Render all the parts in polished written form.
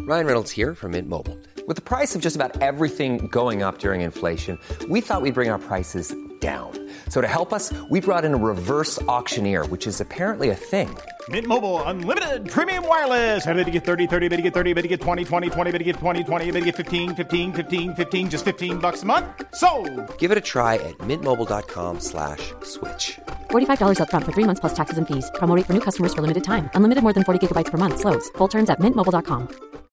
Ryan Reynolds here from Mint Mobile. With the price of just about everything going up during inflation, we thought we'd bring our prices down. So to help us, we brought in a reverse auctioneer, which is apparently a thing. Mint Mobile Unlimited Premium Wireless. How to get 30, 30, bit to get 30, bit to get 20, 20, 20, bit to get 20, 20, bit to get 15, 15, 15, 15, just $15 a month? Sold! Give it a try at mintmobile.com/switch. $45 up front for 3 months plus taxes and fees. Promo rate for new customers for limited time. Unlimited more than 40 gigabytes per month. Slows full terms at mintmobile.com.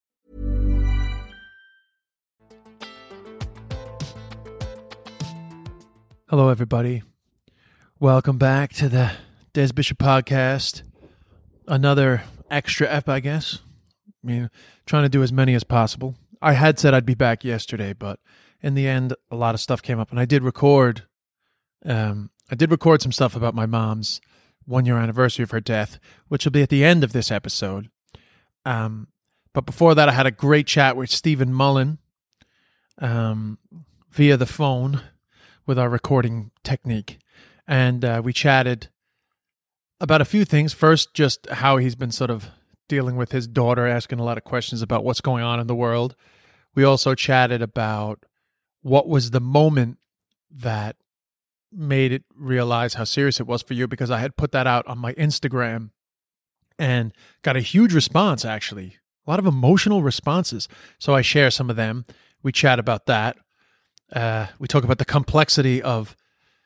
Hello, everybody. Welcome back to the Des Bishop Podcast. Another extra ep, I guess. I mean, trying to do as many as possible. I had said I'd be back yesterday, but in the end, a lot of stuff came up, and I did record. Some stuff about my mom's 1-year anniversary of her death, which will be at the end of this episode. But before that, I had a great chat with Stephen Mullen via the phone with our recording technique. And we chatted about a few things. First, just how he's been sort of dealing with his daughter, asking a lot of questions about what's going on in the world. We also chatted about what was the moment that made it realize how serious it was for you, because I had put that out on my Instagram and got a huge response, actually. A lot of emotional responses. So I share some of them. We chat about that. We talk about the complexity of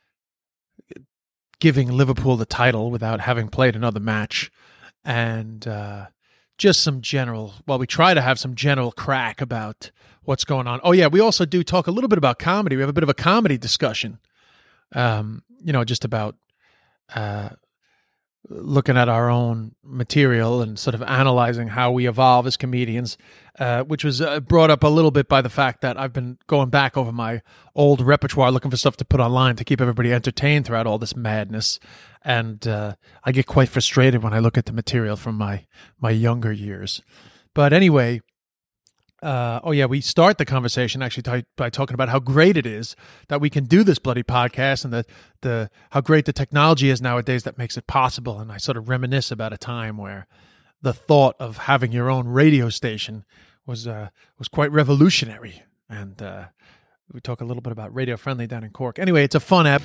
giving Liverpool the title without having played another match. And just some general, we try to have some general crack about what's going on. Oh, yeah, we also do talk a little bit about comedy. We have a bit of a comedy discussion, just about looking at our own material and sort of analyzing how we evolve as comedians, which was brought up a little bit by the fact that I've been going back over my old repertoire, looking for stuff to put online to keep everybody entertained throughout all this madness. And I get quite frustrated when I look at the material from my younger years. But anyway, we start the conversation actually by talking about how great it is that we can do this bloody podcast, and how great the technology is nowadays that makes it possible. And I sort of reminisce about a time where the thought of having your own radio station was quite revolutionary. And we talk a little bit about Radio Friendly down in Cork. Anyway, it's a fun ep.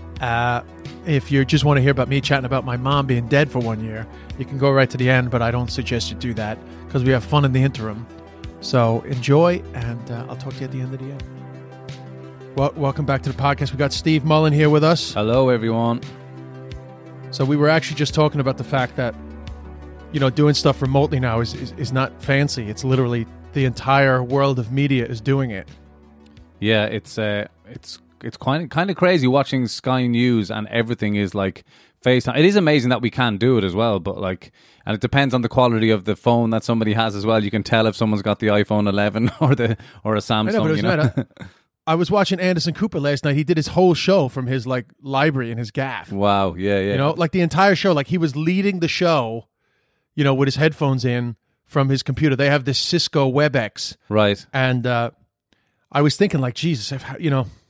If you just want to hear about me chatting about my mom being dead for 1 year, you can go right to the end, but I don't suggest you do that because we have fun in the interim. So enjoy, and I'll talk to you at the end of the end. Well, welcome back to the podcast. We got Steve Mullen here with us. Hello, everyone. So we were actually just talking about the fact that, doing stuff remotely now is not fancy. It's literally the entire world of media is doing it. Yeah, it's kind of crazy watching Sky News, and everything is like FaceTime. It is amazing that we can do it as well, but and it depends on the quality of the phone that somebody has as well. You can tell if someo's got the iPhone 11 or a Samsung. I know, but I was watching Anderson Cooper last night. He did his whole show from his library in his gaff. Wow, yeah. The entire show. He was leading the show, with his headphones in from his computer. They have this Cisco WebEx, right? And I was thinking, Jesus, I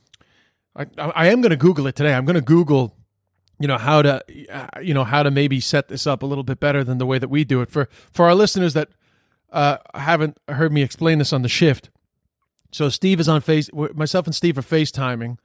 am going to Google it today. I'm going to Google, how to maybe set this up a little bit better than the way that we do it. For our listeners that haven't heard me explain this on the shift. So Steve is on myself and Steve are FaceTiming,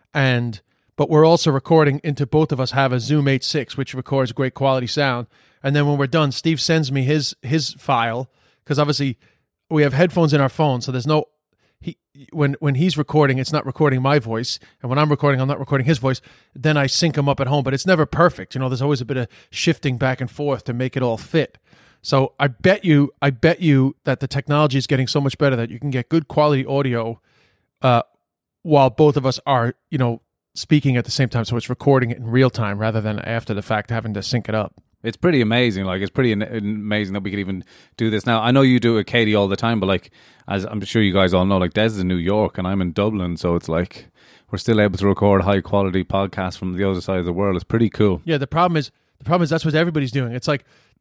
but we're also recording into, both of us have a Zoom H6, which records great quality sound. And then when we're done, Steve sends me his file, because obviously we have headphones in our phone, so there's no, when he's recording, it's not recording my voice, and when I'm recording, I'm not recording his voice. Then I sync them up at home, but it's never perfect. There's always a bit of shifting back and forth to make it all fit. So I bet you that the technology is getting so much better that you can get good quality audio while both of us are, speaking at the same time. So it's recording it in real time rather than after the fact having to sync it up. It's pretty amazing. It's pretty amazing that we could even do this now. I know you do it with Katie all the time, but as I'm sure you guys all know, Des is in New York and I'm in Dublin, so it's we're still able to record high quality podcasts from the other side of the world. It's pretty cool. Yeah, the problem is that's what everybody's doing. It's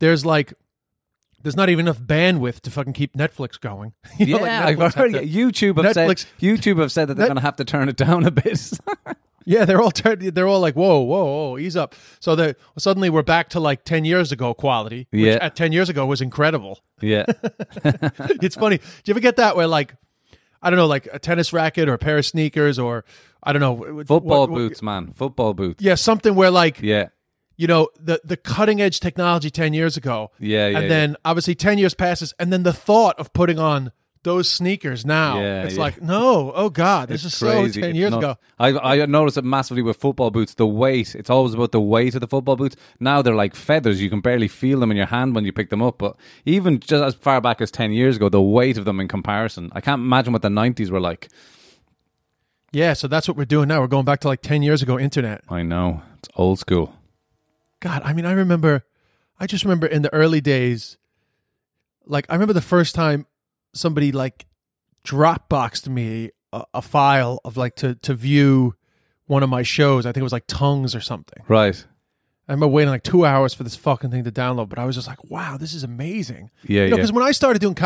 there's not even enough bandwidth to fucking keep Netflix going. I've heard YouTube have said that they're going to have to turn it down a bit. Yeah, they're all like, whoa, ease up. So suddenly we're back to like 10 years ago quality, which Yeah. at 10 years ago was incredible. Yeah. It's funny. Do you ever get that where like, I don't know, like a tennis racket or a pair of sneakers or I don't know. Football boots, man. Football boots. Yeah, something where like, Yeah. you know, the cutting edge technology 10 years ago. Yeah, And then obviously 10 years passes. And then the thought of putting on those sneakers now, Yeah, it's yeah. like, no, oh God, this is crazy. so 10 It's years nuts. ago. I noticed it massively with football boots. The weight, it's always about the weight of the football boots. Now they're like feathers. You can barely feel them in your hand when you pick them up. But even just as far back as 10 years ago, the weight of them in comparison, I can't imagine what the 90s were like. Yeah, so that's what we're doing now. We're going back to like 10 years ago internet. I know. It's old school. God, I mean, I just remember in the early days, like I remember the first time somebody like Dropboxed me a file of like to view one of my shows. I think it was like Tongues or something. Right. I remember waiting like 2 hours for this fucking thing to download, but I was just like, wow, this is amazing. Yeah, You know, yeah. because when I started doing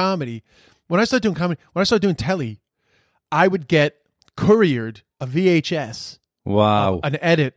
telly, I would get couriered a VHS, Wow. an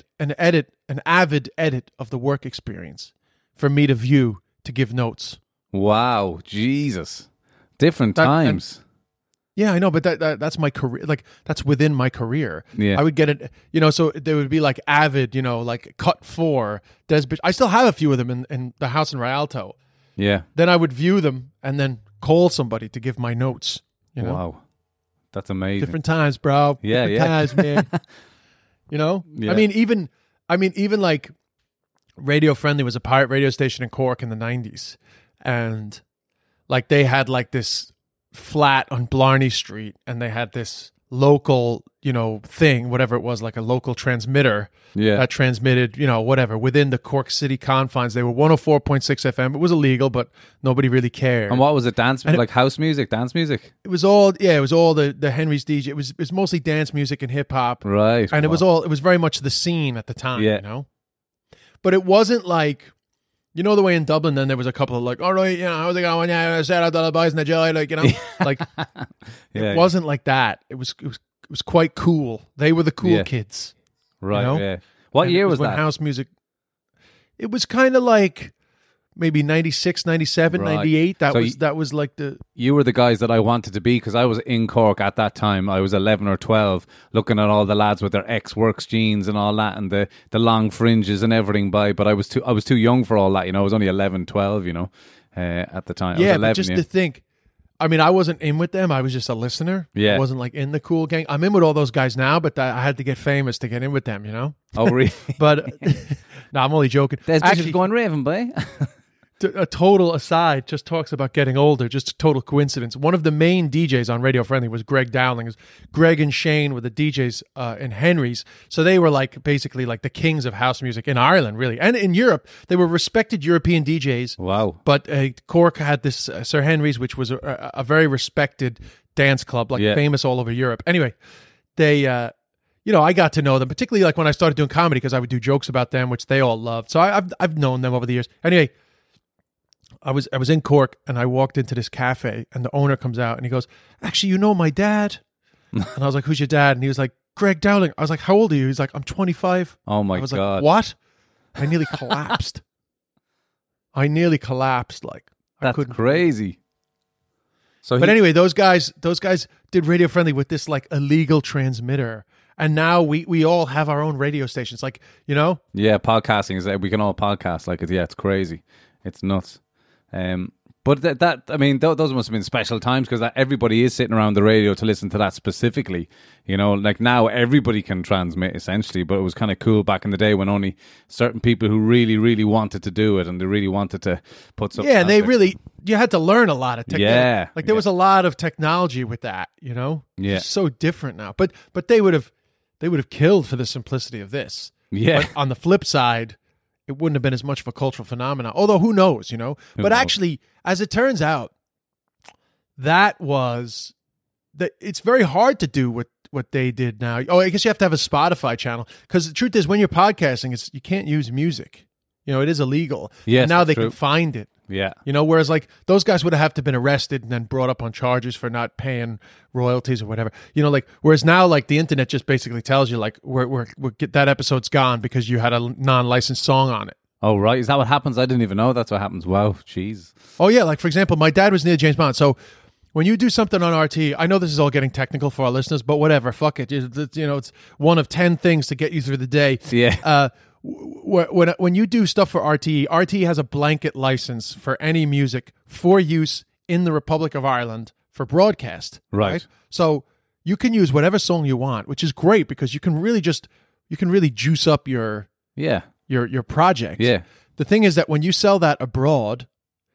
avid edit of the work experience for me to view, to give notes. Wow. Jesus. Different That- times. Yeah, I know, but that's my career. Like that's within my career. Yeah. I would get it. You know, so there would be like Avid. You know, like Cut 4, Desbit. I still have a few of them in the house in Rialto. Yeah. Then I would view them and then call somebody to give my notes. You know, Wow. That's amazing. different times, bro. Yeah, different yeah. times, man. You know, Yeah. I mean, even like Radio Friendly was a pirate radio station in Cork in the 90s, and like they had like this flat on Blarney Street, and they had this local, you know, thing, whatever it was, like a local transmitter Yeah. that transmitted, you know, whatever within the Cork City confines. They were 104.6 FM. It was illegal, but nobody really cared. And what was it? Dance, like house music, dance music? It was all the Henry's DJ. It was mostly dance music and hip hop. Right. And it Wow. was very much the scene at the time, Yeah. you know? But it wasn't like, you know, the way in Dublin then there was a couple of like, all right, you know, how's it going? Yeah, shout out to the boys in the joy, like, you know, like Yeah, it wasn't like that. It was quite cool. They were the cool Yeah. kids. Right. you know? Yeah. What And year it was when that? house music. It was kind of like maybe 96, 97, Right. 98. So That was like the You were the guys that I wanted to be because I was in Cork at that time. I was 11 or 12, looking at all the lads with their X-Works jeans and all that, and the long fringes and everything. But I was too young for all that. You know, I was only 11, 12. You know, at the time. I yeah, was 11, but just yeah. to think, I mean, I wasn't in with them. I was just a listener. Yeah. I wasn't like in the cool gang. I'm in with all those guys now, but I had to get famous to get in with them, you know? Oh, really? But no, I'm only joking. There's Actually, bitches going raving, boy. a total aside, just talks about getting older, just a total coincidence. One of the main DJs on Radio Friendly was Greg Dowling. Greg and Shane were the DJs in Henry's. So they were like basically like the kings of house music in Ireland, really. And in Europe, they were respected European DJs. Wow. But Cork had this Sir Henry's, which was a very respected dance club, like Yeah. famous all over Europe. Anyway, they, you know, I got to know them, particularly like when I started doing comedy, because I would do jokes about them, which they all loved. So I've known them over the years. Anyway, I was in Cork and I walked into this cafe and the owner comes out and he goes, "Actually, you know my dad?" And I was like, "Who's your dad?" And he was like, "Greg Dowling." I was like, "How old are you?" He's like, "I'm 25." Oh my I was God. like, "What?" I nearly collapsed. Like I That's couldn't. crazy. So, But anyway, those guys did Radio Friendly with this like illegal transmitter, and now we all have our own radio stations. Like, you know, yeah, podcasting is we can all podcast. Like, it's crazy. It's nuts. But that I mean, those must have been special times because everybody is sitting around the radio to listen to that specifically. You know, like now everybody can transmit essentially, but it was kind of cool back in the day when only certain people who really, really wanted to do it and they really wanted to put something. yeah, out they there. really you had to learn a lot of technology. Yeah, like there yeah. was a lot of technology with that. You know, Yeah. it's so different now. But they would have killed for the simplicity of this. Yeah. But on the flip side, it wouldn't have been as much of a cultural phenomenon. Although who knows, you know? But knows? actually, as it turns out, it's very hard to do what they did now. Oh, I guess you have to have a Spotify channel because the truth is, when you're podcasting, you can't use music. You know, it is illegal. Yes, and now that's they true. can find it. Yeah. You know, whereas like those guys would have to been arrested and then brought up on charges for not paying royalties or whatever. You know, like whereas now like the internet just basically tells you like we're get that episode's gone because you had a non-licensed song on it. Oh, right. Is that what happens? I didn't even know that's what happens. Wow. Jeez. Oh yeah, like for example, my dad was near James Bond. So when you do something on RT, I know this is all getting technical for our listeners, but whatever, fuck it. You know, it's one of 10 things to get you through the day. Yeah. When you do stuff for RTE, RTE has a blanket license for any music for use in the Republic of Ireland for broadcast. Right. So you can use whatever song you want, which is great because you can really juice up your project. Yeah. The thing is that when you sell that abroad,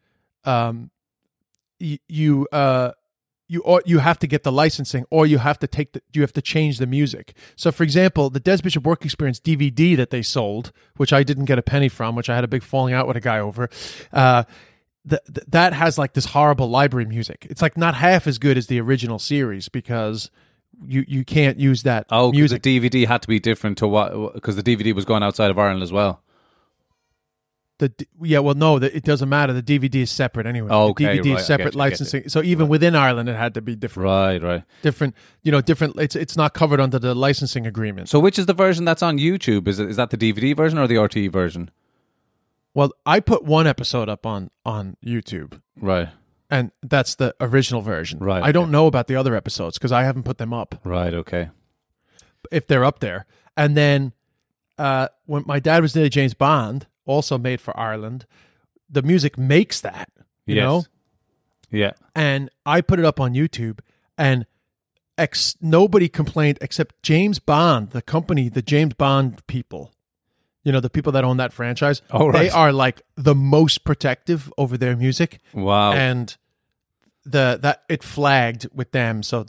you have to get the licensing, or you have to change the music. So, for example, the Des Bishop Work Experience DVD that they sold, which I didn't get a penny from, which I had a big falling out with a guy over, that has like this horrible library music. It's like not half as good as the original series because you can't use that music. The DVD had to be different to what, because the DVD was going outside of Ireland as well. It doesn't matter. The DVD is separate anyway. Okay, the DVD right, is separate licensing. So even within Ireland, it had to be different. Right. Different. It's not covered under the licensing agreement. So which is the version that's on YouTube? Is that the DVD version or the RTE version? Well, I put one episode up on YouTube. Right. And that's the original version. Right. I don't know about the other episodes because I haven't put them up. Right. Okay. If they're up there. And then when my dad was near James Bond, also made for Ireland, the music makes that, you know? Yeah. And I put it up on YouTube, and nobody complained except James Bond, the company, the James Bond people, you know, the people that own that franchise. Oh, right. They are like the most protective over their music. Wow. And it flagged with them. So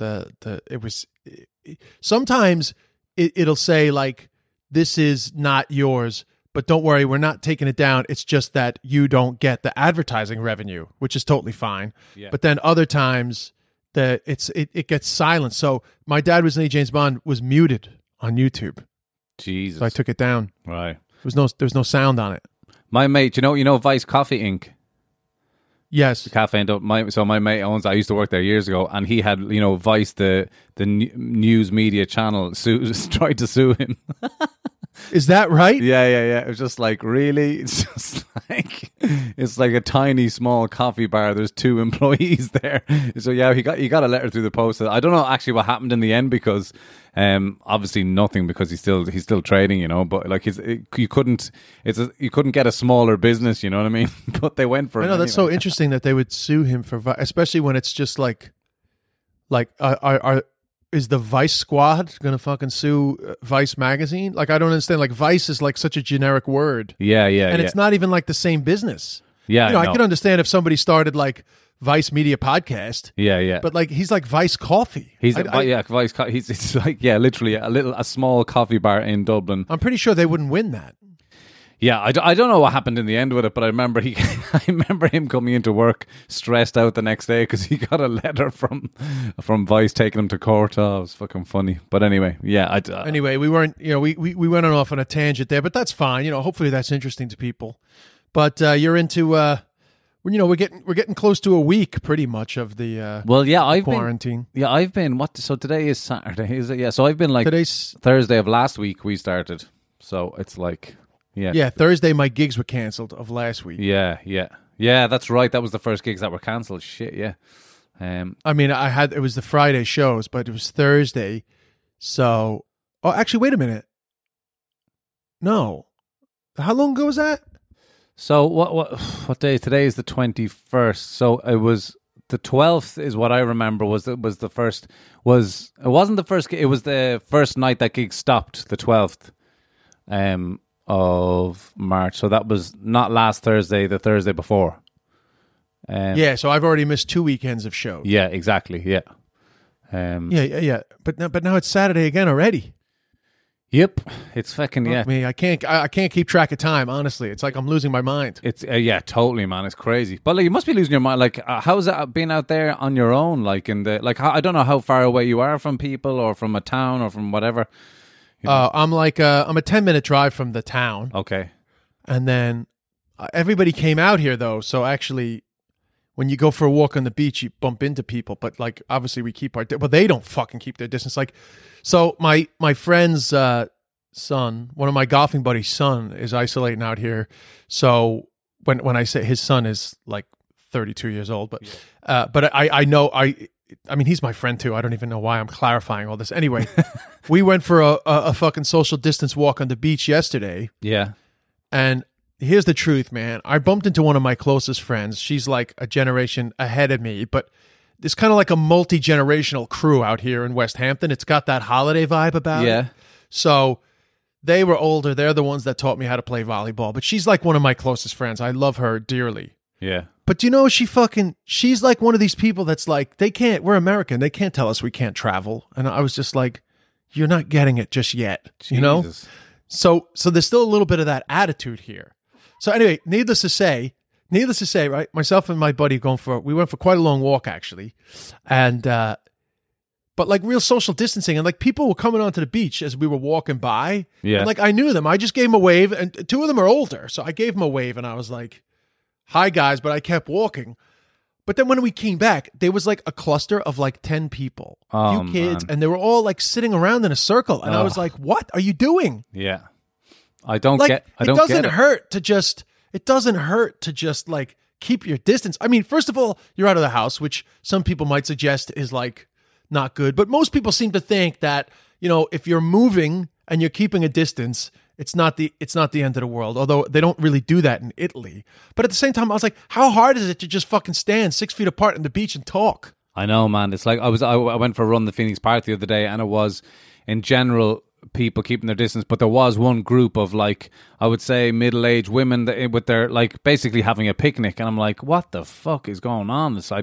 sometimes it'll say like, this is not yours, but don't worry, we're not taking it down. It's just that you don't get the advertising revenue, which is totally fine. Yeah. But then other times it gets silenced. So my dad was in James Bond was muted on YouTube. Jesus. So I took it down. Right. There was no sound on it. My mate, you know Vice Coffee Inc. Yes. The cafe. My mate owns. I used to work there years ago, and he had Vice, the news media channel, tried to sue him. Is that right? Yeah. It was just like, really? It's just like, it's like a tiny, small coffee bar. There's 2 employees there. So yeah, he got a letter through the post. I don't know actually what happened in the end because, obviously nothing because he's still trading, But like you couldn't get a smaller business, you know what I mean? But they went for it. I know that's so interesting that they would sue him for, especially when it's just like is the Vice Squad going to fucking sue Vice Magazine? Like, I don't understand. Like, Vice is like such a generic word. Yeah. And it's not even like the same business. Yeah. I can understand if somebody started like Vice Media Podcast. Yeah. But like, he's like Vice Coffee. Vice. It's like, literally a small coffee bar in Dublin. I'm pretty sure they wouldn't win that. Yeah, I don't know what happened in the end with it, but I remember him coming into work stressed out the next day because he got a letter from Vice taking him to court. Oh, it was fucking funny. But anyway, yeah. Anyway, we weren't, we went off on a tangent there, but that's fine. Hopefully that's interesting to people. But you're into, we're getting close to a week pretty much of the I've quarantine. I've been so today is Saturday, is it? Yeah, so I've been like today's Thursday of last week we started, so it's like. Yeah, Thursday my gigs were cancelled of last week. Yeah, that's right. That was the first gigs that were cancelled. Shit, yeah. I mean, it was the Friday shows, but it was Thursday. So, actually, wait a minute. No, how long ago was that? So what day? Today is the 21st. So it was the 12th. Is what I remember was the first. It wasn't the first. It was the first night that gig stopped. The 12th. Of March, so that was not last Thursday, the Thursday before. So I've already missed 2 weekends of shows. Yeah, exactly. Yeah. But now it's Saturday again already. Yep, it's fucking Fuck me. I can't keep track of time. Honestly, it's like I'm losing my mind. It's totally, man. It's crazy. But like, you must be losing your mind. Like, how's it being out there on your own? Like I don't know how far away you are from people or from a town or from whatever. I'm a 10-minute drive from the town. Okay. And then everybody came out here though, so actually, when you go for a walk on the beach, you bump into people. But like, obviously, we keep our but they don't fucking keep their distance. Like, so my friend's son, one of my golfing buddies' son, is isolating out here. So when I say his son is like 32 years old, but I know I mean, he's my friend too. I don't even know why I'm clarifying all this. Anyway, we went for a fucking social distance walk on the beach yesterday. Yeah. And here's the truth, man. I bumped into one of my closest friends. She's like a generation ahead of me, but it's kind of like a multi-generational crew out here in West Hampton. It's got that holiday vibe about it. So they were older. They're the ones that taught me how to play volleyball. But she's like one of my closest friends. I love her dearly. Yeah. But you know, she's like one of these people that's like, we're American. They can't tell us we can't travel. And I was just like, you're not getting it just yet, you know? So there's still a little bit of that attitude here. So anyway, needless to say, right? Myself and my buddy we went for quite a long walk actually. And, but like real social distancing, and like people were coming onto the beach as we were walking by. Yeah. And like I knew them. I just gave them a wave, and two of them are older. So I gave them a wave and I was like, hi guys, but I kept walking. But then when we came back, there was like a cluster of like 10 people, few kids, and they were all like sitting around in a circle. And I was like, what are you doing? Yeah. I don't like, get it. It doesn't hurt to just like keep your distance. I mean, first of all, you're out of the house, which some people might suggest is like not good. But most people seem to think that, you know, if you're moving and you're keeping a distance, it's not the end of the world, although they don't really do that in Italy. But at the same time, I was like, how hard is it to just fucking stand 6 feet apart on the beach and talk? I know, man. It's like I went for a run in the Phoenix Park the other day, and it was, in general, people keeping their distance, but there was one group of like, I would say middle-aged women with their like basically having a picnic, and I'm like, what the fuck is going on? This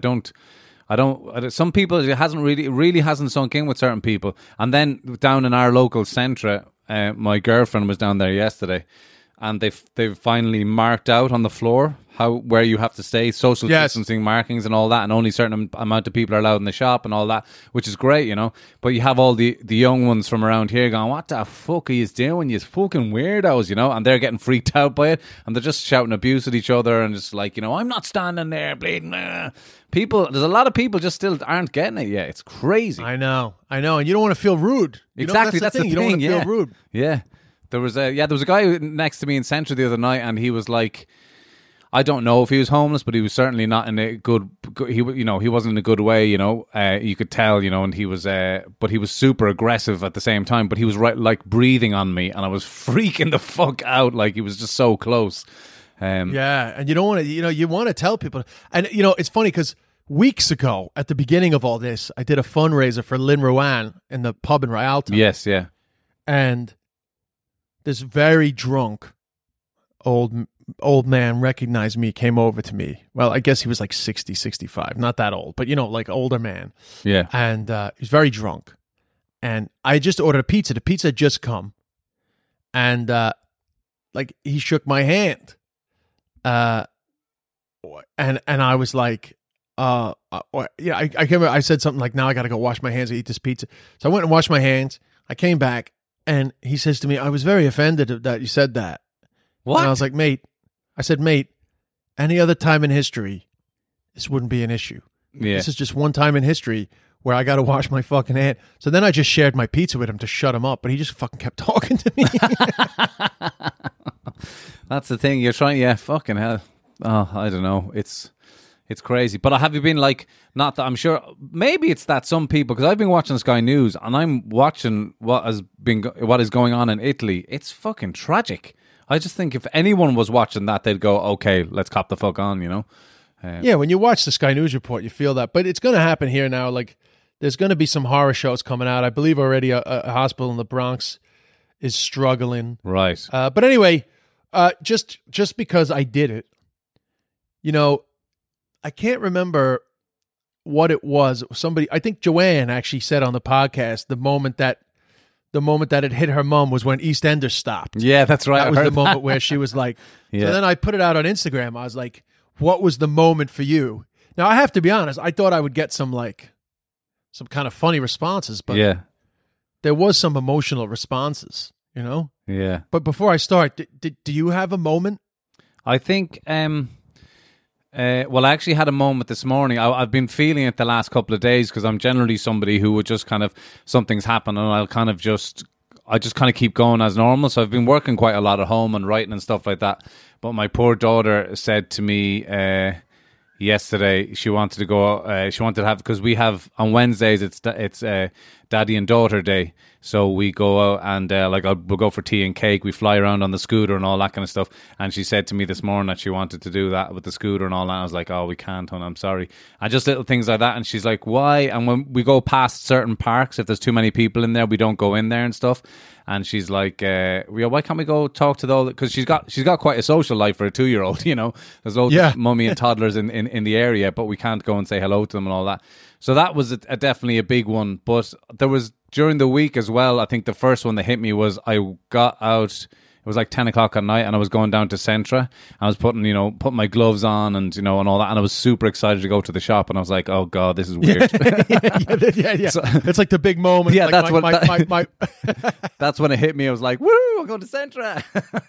some people, it really hasn't sunk in with certain people. And then down in our local centre, my girlfriend was down there yesterday, and they've finally marked out on the floor where you have to stay, social distancing markings and all that, and only a certain amount of people are allowed in the shop and all that, which is great, you know. But you have all the young ones from around here going, what the fuck are you doing, you fucking weirdos, you know, and they're getting freaked out by it, and they're just shouting abuse at each other, and just like, you know, I'm not standing there bleeding. There's a lot of people just still aren't getting it yet. It's crazy. I know, and you don't want to feel rude. Exactly, that's the thing. You don't want to feel rude. Yeah. There was a guy next to me in Central the other night, and he was like, I don't know if he was homeless, but he was certainly not in a good he wasn't in a good way, you know. You could tell, you know, and he was but he was super aggressive at the same time, but he was like breathing on me, and I was freaking the fuck out, like he was just so close. Yeah, and you don't want to, you know, you want to tell people. And you know, it's funny because weeks ago, at the beginning of all this, I did a fundraiser for Lynn Ruan in the pub in Rialto. Yes, yeah. And this very drunk old man recognized me, came over to me. Well, I guess he was like 60, 65. Not that old, but, you know, like older man. Yeah. And he was very drunk. And I just ordered a pizza. The pizza had just come. And, like, he shook my hand. And I was like, I remember I said something like, now I got to go wash my hands and eat this pizza. So I went and washed my hands. I came back, and he says to me, I was very offended that you said that. What? And I was like, mate, any other time in history, this wouldn't be an issue. Yeah. This is just one time in history where I got to wash my fucking hand. So then I just shared my pizza with him to shut him up, but he just fucking kept talking to me. That's the thing. You're trying, yeah, fucking hell. Oh, I don't know. It's crazy. But have you been like, not that I'm sure, maybe it's that some people, because I've been watching Sky News and I'm watching what is going on in Italy. It's fucking tragic. I just think if anyone was watching that, they'd go, okay, let's cop the fuck on, you know? Yeah, when you watch the Sky News report, you feel that. But it's going to happen here now. Like, there's going to be some horror shows coming out. I believe already a hospital in the Bronx is struggling. Right. But anyway, just because I did it, you know, I can't remember what it was. I think Joanne actually said on the podcast, the moment that it hit her mom was when EastEnders stopped. Yeah, that's right. That was the moment where she was like, yeah. So then I put it out on Instagram. I was like, what was the moment for you? Now, I have to be honest. I thought I would get some kind of funny responses, but yeah, there was some emotional responses, you know? Yeah. But before I start, do you have a moment? I think. Well, I actually had a moment this morning. I've been feeling it the last couple of days because I'm generally somebody who would just kind of, something's happened and I just kind of keep going as normal. So I've been working quite a lot at home and writing and stuff like that. But my poor daughter said to me yesterday she wanted to go. She wanted to have, because we have on Wednesdays it's Daddy and Daughter Day. So we go out and we'll go for tea and cake. We fly around on the scooter and all that kind of stuff. And she said to me this morning that she wanted to do that with the scooter and all that. I was like, oh, we can't, hon, I'm sorry. And just little things like that. And she's like, why? And when we go past certain parks, if there's too many people in there, we don't go in there and stuff. And she's like, why can't we go talk to the, because she's got quite a social life for a 2-year-old, you know. There's loads of mummy and toddlers in the area, but we can't go and say hello to them and all that. So that was definitely a big one. But there was, during the week as well, I think the first one that hit me was I got out, it was like 10 o'clock at night and I was going down to Centra. I was putting my gloves on and, and all that. And I was super excited to go to the shop and I was like, oh God, this is weird. Yeah. So, it's like the big moment. Yeah, like that's that's when it hit me. I was like, woo, I'm going to Centra.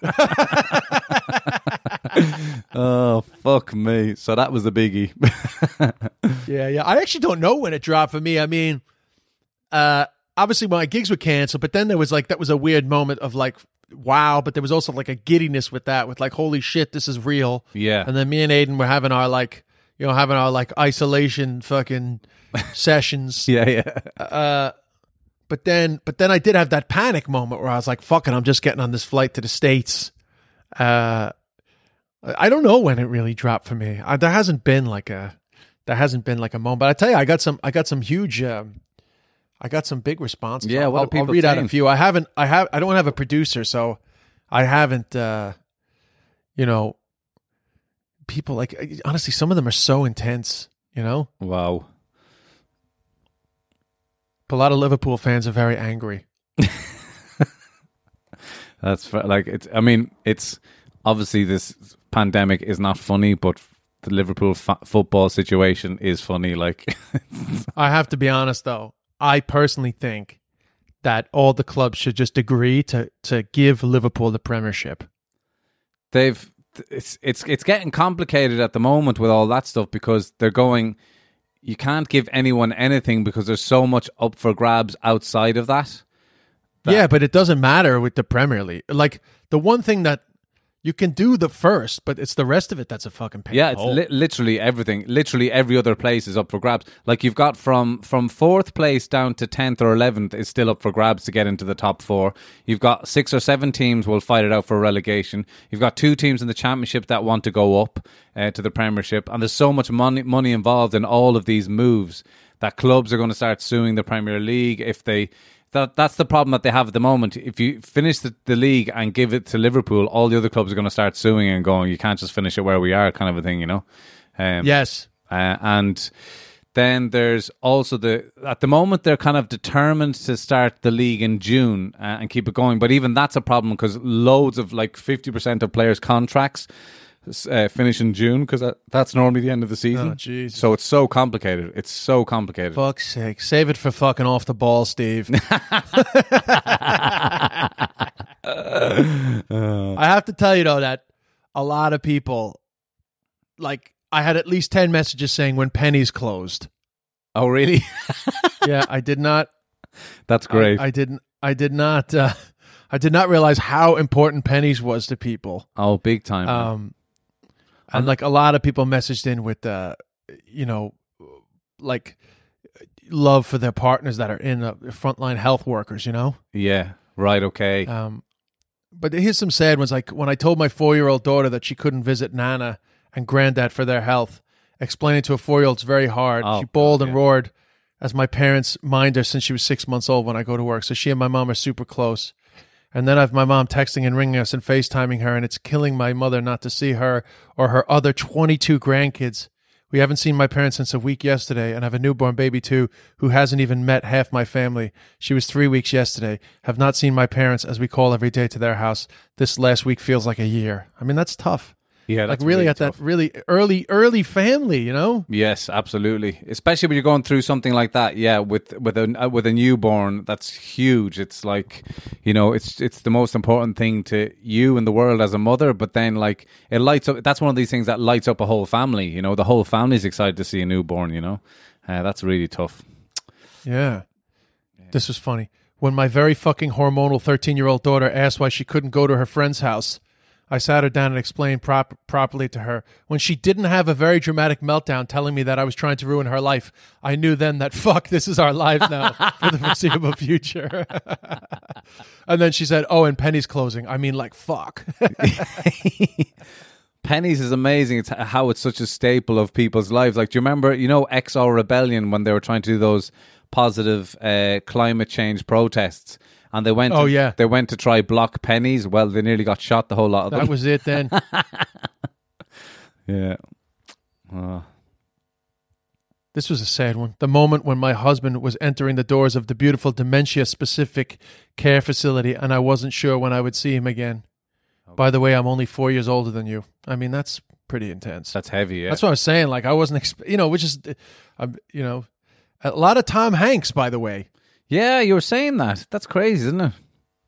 Oh, fuck me. So that was the biggie. Yeah. I actually don't know when it dropped for me. I mean, obviously my gigs were canceled, but then there was that was a weird moment of like, wow, but there was also like a giddiness with that, with like, holy shit, this is real. Yeah. And then me and Aiden were having our isolation fucking sessions. Yeah. But then I did have that panic moment where I was like, fuck it, I'm just getting on this flight to the States. I don't know when it really dropped for me. There hasn't been like a moment, but I tell you, I got some huge, I got some big responses. Yeah, what are people I'll read saying? out a few. I don't have a producer, so I haven't, people like, honestly, some of them are so intense, Wow. But a lot of Liverpool fans are very angry. That's like, it's obviously this pandemic is not funny, but the Liverpool football situation is funny. Like, I have to be honest though. I personally think that all the clubs should just agree to give Liverpool the Premiership. It's getting complicated at the moment with all that stuff because they're going, you can't give anyone anything because there's so much up for grabs outside of that. Yeah, but it doesn't matter with the Premier League. Like, the one thing that you can do the first, but it's the rest of it that's a fucking pain. Yeah, it's literally everything. Literally every other place is up for grabs. Like, you've got from 4th place down to 10th or 11th is still up for grabs to get into the top 4. You've got 6 or 7 teams will fight it out for relegation. You've got 2 teams in the Championship that want to go up to the Premiership. And there's so much money involved in all of these moves that clubs are going to start suing the Premier League if they... That's the problem that they have at the moment. If you finish the league and give it to Liverpool, all the other clubs are going to start suing and going, you can't just finish it where we are, kind of a thing, Yes. And then there's also at the moment, they're kind of determined to start the league in June and keep it going. But even that's a problem because loads of, like 50% of players' contracts finish in June because that's normally the end of the season. Oh, Jesus. So it's so complicated. It's so complicated. Fuck's sake. Save it for fucking off the ball, Steve. I have to tell you, though, that a lot of people, like, I had at least 10 messages saying when Penny's closed. Oh, really? Yeah, I did not. That's great. I did not realize how important Penny's was to people. Oh, big time. And like a lot of people messaged in with, like love for their partners that are in frontline health workers, Yeah, right, okay. But here's some sad ones. Like when I told my 4-year-old daughter that she couldn't visit Nana and Granddad for their health, explaining to a 4-year-old it's very hard. Oh, she bawled and roared as my parents mind her since she was 6 months old when I go to work. So she and my mom are super close. And then I have my mom texting and ringing us and FaceTiming her, and it's killing my mother not to see her or her other 22 grandkids. We haven't seen my parents since a week yesterday, and I have a newborn baby too who hasn't even met half my family. She was 3 weeks yesterday. Have not seen my parents as we call every day to their house. This last week feels like a year. I mean, that's tough. Yeah, like that's really at tough. that really early family, you know? Yes, absolutely. Especially when you're going through something like that. Yeah, with a newborn, that's huge. It's like, you know, it's the most important thing to you in the world as a mother. But then, like, it lights up. That's one of these things that lights up a whole family. You know, the whole family's excited to see a newborn. You know, that's really tough. Yeah. This was funny. When my very fucking hormonal 13-year-old daughter asked why she couldn't go to her friend's house, I sat her down and explained properly to her. When she didn't have a very dramatic meltdown telling me that I was trying to ruin her life, I knew then that, fuck, this is our lives now for the foreseeable future. And then she said, oh, and Penny's closing. I mean, like, fuck. Pennies is amazing. It's how it's such a staple of people's lives. Like, do you remember, you know, XR Rebellion, when they were trying to do those positive climate change protests? And they went. They went to try block pennies. Well, they nearly got shot. The whole lot of them. That was it then. Yeah. This was a sad one. The moment when my husband was entering the doors of the beautiful dementia-specific care facility, and I wasn't sure when I would see him again. Okay. By the way, I'm only 4 years older than you. I mean, that's pretty intense. That's heavy. Yeah. That's what I was saying. Like, I wasn't, which is, you know, a lot of Tom Hanks, by the way. Yeah, you were saying that. That's crazy, isn't it?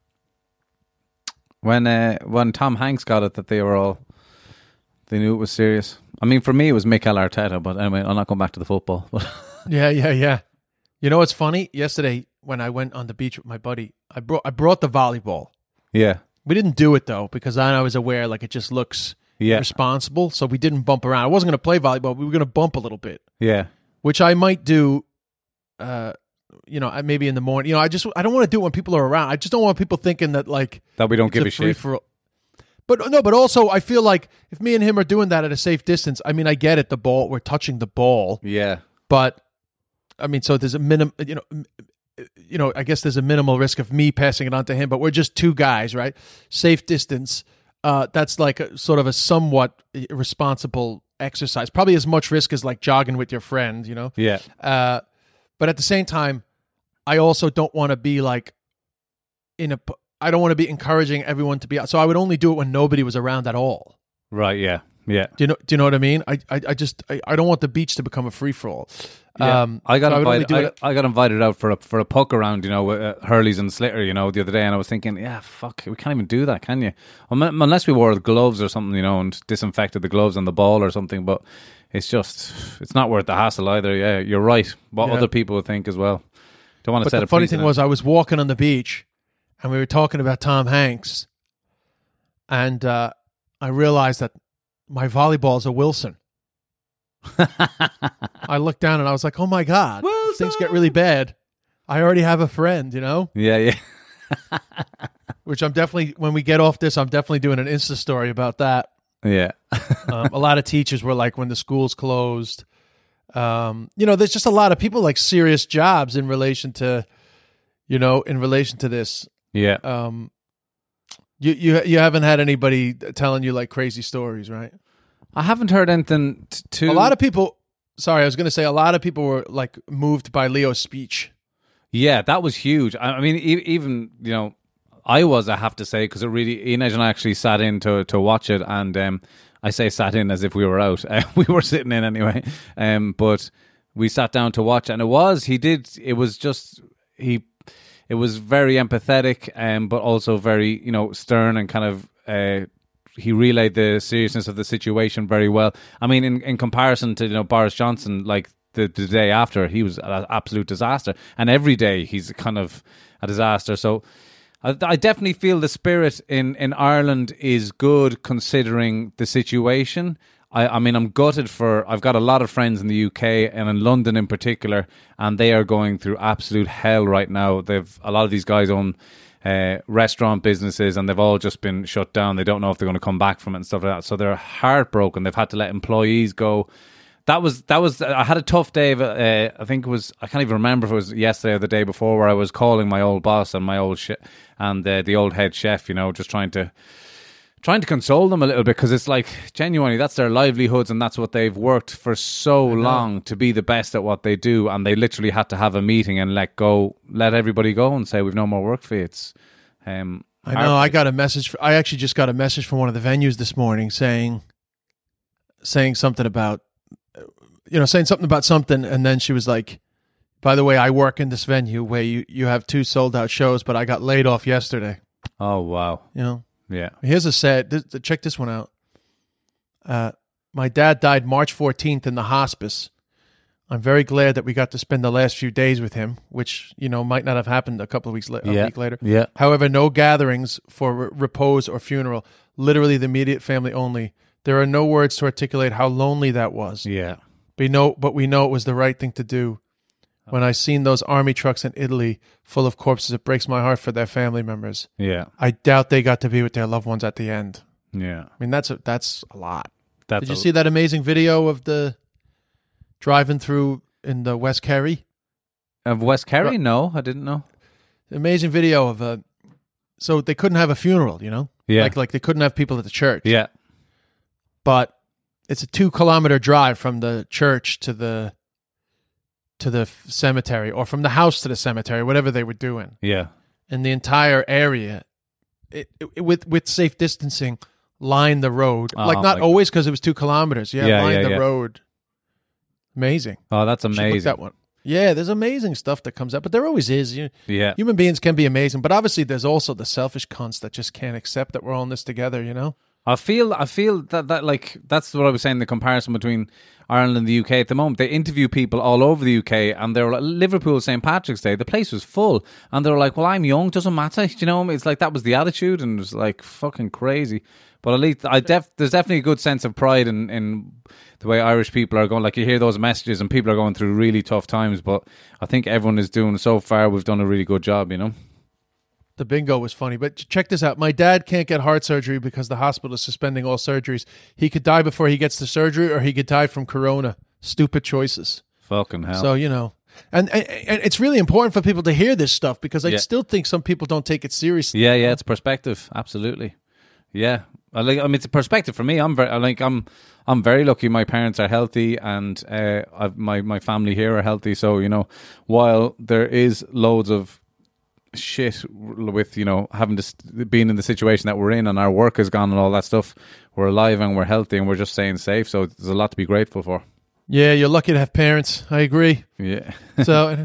When Tom Hanks got it, that they knew it was serious. I mean, for me, it was Mikel Arteta, but anyway, I'm not going back to the football. Yeah. You know what's funny? Yesterday, when I went on the beach with my buddy, I brought the volleyball. Yeah. We didn't do it, though, because I was aware, like, it just looks responsible, so we didn't bump around. I wasn't going to play volleyball. We were going to bump a little bit. Yeah. Which I might do... maybe in the morning. You know, I don't want to do it when people are around. I just don't want people thinking that, like, that we don't give a shit. But also I feel like if me and him are doing that at a safe distance, I mean, I get it. We're touching the ball. Yeah. But I mean, so there's a I guess there's a minimal risk of me passing it on to him, but we're just two guys, right? Safe distance. That's like a sort of a somewhat responsible exercise. Probably as much risk as like jogging with your friend, you know? Yeah. But at the same time, I also don't want to be like I don't want to be encouraging everyone to be out. So I would only do it when nobody was around at all. Right. Yeah. Yeah. Do you know what I mean? I don't want the beach to become a free for all. Yeah. I got invited out for a puck around, you know, Hurleys and Slitter, you know, the other day, and I was thinking, yeah, fuck, we can't even do that, can you? Unless we wore gloves or something, you know, and disinfected the gloves on the ball or something, but it's not worth the hassle either. Yeah, you're right. What other people would think as well. Don't want to set a precedent. The funny thing was, I was walking on the beach, and we were talking about Tom Hanks, and I realized that my volleyball's a Wilson. I looked down and I was like, oh my God, things get really bad. I already have a friend, you know? Yeah. Which I'm definitely, when we get off this, I'm definitely doing an Insta story about that. Yeah. A lot of teachers were like, when the school's closed, there's just a lot of people like serious jobs in relation to this. Yeah. You haven't had anybody telling you like crazy stories, right? I haven't heard anything too. A lot of people. Sorry, I was going to say a lot of people were like moved by Leo's speech. Yeah, that was huge. I mean, even I have to say, because it really, Inej and I actually sat in to watch it, and I say sat in as if we were out. We were sitting in anyway, but we sat down to watch, and it was very empathetic, but also very stern and kind of. He relayed the seriousness of the situation very well. I mean, in comparison to Boris Johnson, like the day after, he was an absolute disaster, and every day he's kind of a disaster. So I definitely feel the spirit in Ireland is good considering the situation. I mean, I'm gutted I've got a lot of friends in the UK and in London in particular, and they are going through absolute hell right now. A lot of these guys own restaurant businesses, and they've all just been shut down. They don't know if they're going to come back from it and stuff like that. So they're heartbroken. They've had to let employees go. That was. I had a tough day. I think it was. I can't even remember if it was yesterday or the day before, where I was calling my old boss and my old the old head chef. Just trying to console them a little bit, because it's like, genuinely, that's their livelihoods, and that's what they've worked for so long to be the best at what they do, and they literally had to have a meeting and let everybody go and say, we've no more work for you. It's I know. I got a message. I actually just got a message from one of the venues this morning saying, saying something about, something, and then she was like, by the way, I work in this venue where you have 2 sold out shows, but I got laid off yesterday. Oh, wow. You know? Yeah. Here's a sad, check this one out. My dad died March 14th in the hospice. I'm very glad that we got to spend the last few days with him, which, might not have happened a couple of weeks a week later. Yeah. However, no gatherings for repose or funeral. Literally the immediate family only. There are no words to articulate how lonely that was. Yeah. But we know it was the right thing to do. When I seen those army trucks in Italy full of corpses, it breaks my heart for their family members. Yeah. I doubt they got to be with their loved ones at the end. Yeah. I mean, that's a lot. Did you see that amazing video of the driving through in the West Kerry? Of West Kerry? No, I didn't know. Amazing video of so they couldn't have a funeral, Yeah. Like they couldn't have people at the church. Yeah. But it's a 2-kilometer drive from the church to the cemetery, or from the house to the cemetery, whatever they were doing. Yeah. And the entire area, with safe distancing, lined the road. Not always because it was 2 kilometers. Lined the road. Amazing. Oh, that's Look amazing. that one. Yeah, there's amazing stuff that comes up, but there always is. Yeah. Human beings can be amazing, but obviously there's also the selfish cunts that just can't accept that we're all in this together, I feel that like that's what I was saying, the comparison between Ireland and the UK at the moment. They interview people all over the UK, and they were like, Liverpool St. Patrick's Day, the place was full, and they were like, well, I'm young, doesn't matter. It's like that was the attitude, and it was like fucking crazy. But at least there's definitely a good sense of pride in the way Irish people are going. Like, you hear those messages and people are going through really tough times, but I think everyone is doing, so far, we've done a really good job, The bingo was funny, but check this out. My dad can't get heart surgery because the hospital is suspending all surgeries. He could die before he gets the surgery, or he could die from corona. Stupid choices. Fucking hell. So, and it's really important for people to hear this stuff, because I still think some people don't take it seriously. Yeah, it's perspective. Absolutely. Yeah. It's a perspective for me. I'm very lucky. My parents are healthy, and my family here are healthy. So, while there is loads of shit with having to being in the situation that we're in, and our work is gone and all that stuff, we're alive and we're healthy and we're just staying safe, so there's a lot to be grateful for. Yeah, you're lucky to have parents. I agree. Yeah. So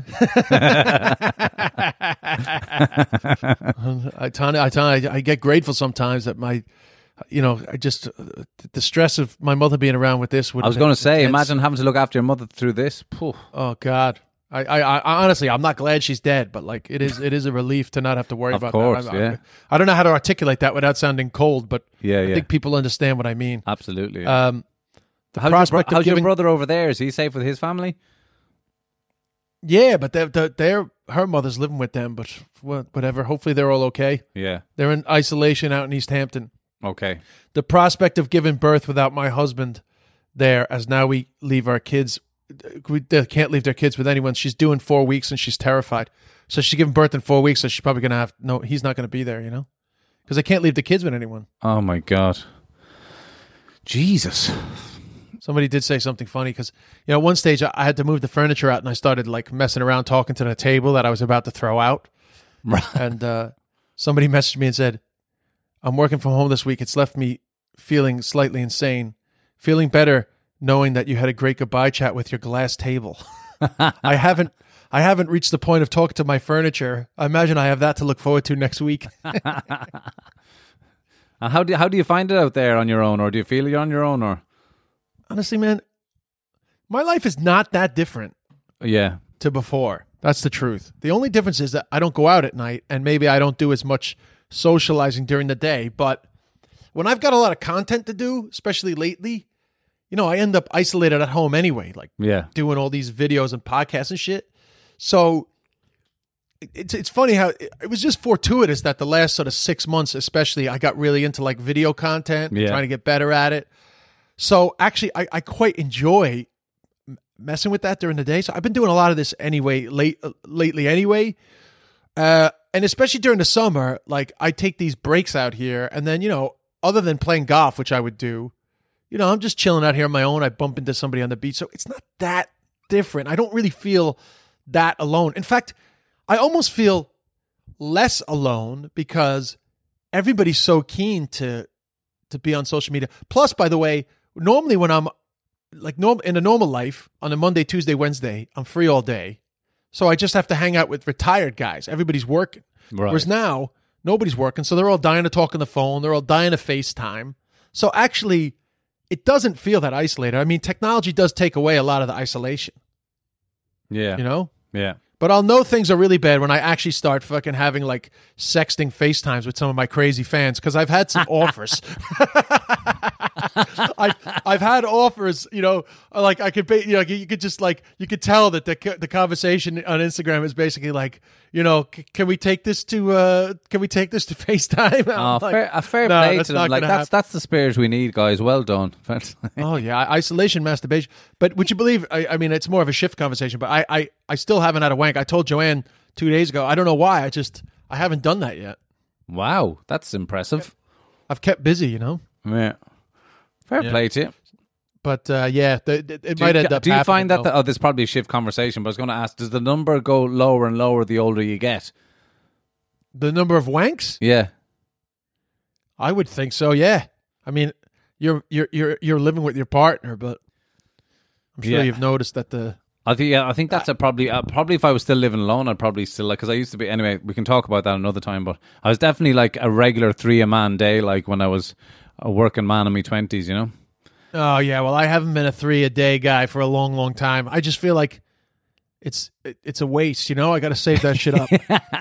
I get grateful sometimes that my I just the stress of my mother being around with this would I was going to say, imagine having to look after your mother through this. Poof. Oh God. I honestly, I'm not glad she's dead, but like it is a relief to not have to worry about that. I don't know how to articulate that without sounding cold, but I think people understand what I mean. Absolutely. How's your brother over there? Is he safe with his family? Yeah, but her mother's living with them, but whatever. Hopefully they're all okay. Yeah. They're in isolation out in East Hampton. Okay. The prospect of giving birth without my husband there, as now we leave our kids. They can't leave their kids with anyone. She's due in 4 weeks, and she's terrified. So she's giving birth in 4 weeks, so she's probably going to he's not going to be there, because they can't leave the kids with anyone. Oh my God. Jesus. Somebody did say something funny, because, at one stage I had to move the furniture out, and I started like messing around talking to the table that I was about to throw out. And somebody messaged me and said, I'm working from home this week. It's left me feeling slightly insane, feeling better knowing that you had a great goodbye chat with your glass table. I haven't reached the point of talking to my furniture. I imagine I have that to look forward to next week. How do you find it out there on your own, or do you feel you're on your own? Or honestly, man, my life is not that different. Yeah. To before. That's the truth. The only difference is that I don't go out at night, and maybe I don't do as much socializing during the day. But when I've got a lot of content to do, especially lately, I end up isolated at home anyway, like doing all these videos and podcasts and shit. So it's funny how it was just fortuitous that the last sort of 6 months, especially, I got really into like video content, trying to get better at it. So actually, I quite enjoy messing with that during the day. So I've been doing a lot of this anyway, lately anyway. And especially during the summer, like I take these breaks out here, and then, other than playing golf, which I would do, I'm just chilling out here on my own. I bump into somebody on the beach. So it's not that different. I don't really feel that alone. In fact, I almost feel less alone because everybody's so keen to be on social media. Plus, by the way, normally when I'm like in a normal life on a Monday, Tuesday, Wednesday, I'm free all day. So I just have to hang out with retired guys. Everybody's working. Right. Whereas now, nobody's working. So they're all dying to talk on the phone. They're all dying to FaceTime. So actually, it doesn't feel that isolated. I mean, technology does take away a lot of the isolation. Yeah. You know? Yeah. But I'll know things are really bad when I actually start fucking having like sexting FaceTimes with some of my crazy fans because I've had some offers. I've had offers, you know, like I could, you know, you could just like you could tell that the conversation on Instagram is basically like, you know, can we take this to FaceTime? Oh, like, a fair no, play that's to not them. Like gonna that's the spirit we need, guys. Well done. Oh yeah, isolation, masturbation. But would you believe? I mean, it's more of a shift conversation. But I still haven't had a wank. I told Joanne 2 days ago. I don't know why. I haven't done that yet. Wow, that's impressive. I've kept busy, you know. Yeah, fair play to you. But yeah, it might end up. Do you find that? though. This is probably a shift conversation, but I was going to ask: does the number go lower and lower the older you get? The number of wanks? Yeah, I would think so. Yeah, I mean, you're living with your partner, but I'm sure you've noticed that I think that's probably if I was still living alone, I'd probably still like because I used to be. Anyway, we can talk about that another time. But I was definitely like a regular 3-a-man day, like when I was a working man in my 20s. You know. Oh yeah, well I haven't been a 3-a-day guy for a long, long time. I just feel like it's a waste, you know. I got to save that shit up.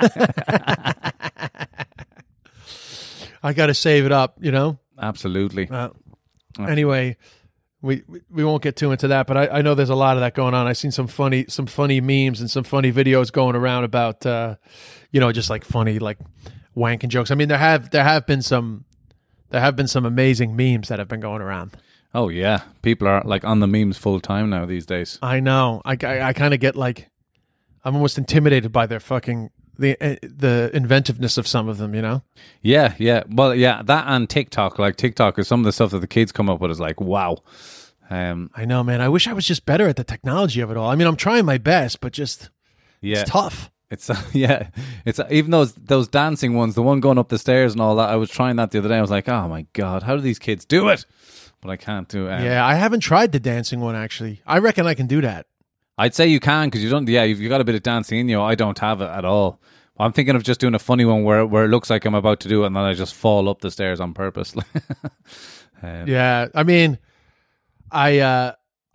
I got to save it up, you know. Absolutely. Anyway, we won't get too into that, but I know there's a lot of that going on. I've seen some funny memes and some funny videos going around about you know, just like funny like wanking jokes. I mean, there have been some amazing memes that have been going around. Oh yeah, people are like on the memes full time now these days. I know. I kind of get like I'm almost intimidated by their fucking the inventiveness of some of them, you know. Yeah. Well, yeah, that and TikTok. Like TikTok is some of the stuff that the kids come up with is like wow. I know, man. I wish I was just better at the technology of it all. I mean, I'm trying my best, but just it's tough. It's it's even those dancing ones, the one going up the stairs and all that. I was trying that the other day. I was like, oh my god, how do these kids do it? But I can't do it. Yeah, I haven't tried the dancing one actually. I reckon I can do that. I'd say you can because you don't. Yeah, you've got a bit of dancing in you. I don't have it at all. I'm thinking of just doing a funny one where it looks like I'm about to do it and then I just fall up the stairs on purpose. Yeah, I mean, I'm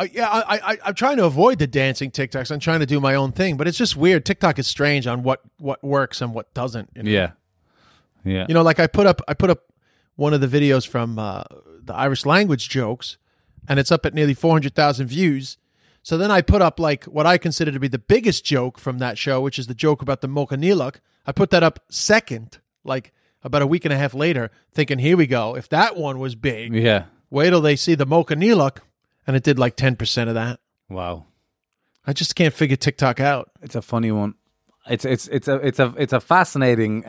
trying to avoid the dancing TikToks. I'm trying to do my own thing, but it's just weird. TikTok is strange on what works and what doesn't. You know? Yeah. You know, like I put up one of the videos from the Irish language jokes, and it's up at nearly 400,000 views. So then I put up like what I consider to be the biggest joke from that show, which is the joke about the Mocha Nílach. I put that up second, like about a week and a half later, thinking, here we go. If that one was big, wait till they see the Mocha Nílach. And it did like 10% of that. Wow. I just can't figure TikTok out. It's a funny one. It's a fascinating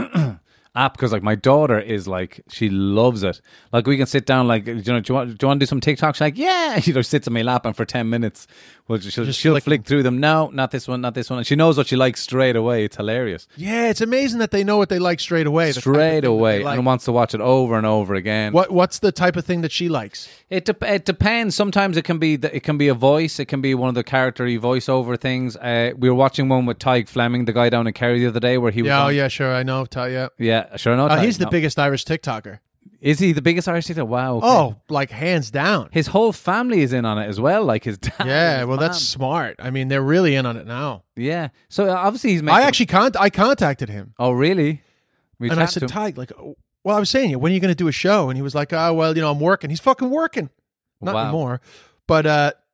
app because like my daughter is like she loves it. Like we can sit down like do you want to do some TikTok? She's like yeah, you know, sits on my lap and for 10 minutes, well she'll flick through them. No, not this one, and she knows what she likes straight away. It's hilarious. Yeah, it's amazing that they know what they like straight away. And wants to watch it over and over again. What's the type of thing that she likes? It depends. Sometimes it can be a voice. It can be one of the character-y voiceover things. We were watching one with Tyg Fleming, the guy down in Kerry the other day, where he was. Oh yeah, sure, I know. Yeah, sure, I know. He's the biggest Irish TikToker. Is he the biggest Irish TikToker? Wow. Okay. Oh, like hands down. His whole family is in on it as well. Like his dad. Yeah, well, that's smart. I mean, they're really in on it now. Yeah. So obviously he's making. I contacted him. Oh, really? And I said, Tyg, like, well, I was saying, when are you going to do a show? And he was like, oh, well, you know, I'm working. He's fucking working. Not anymore. But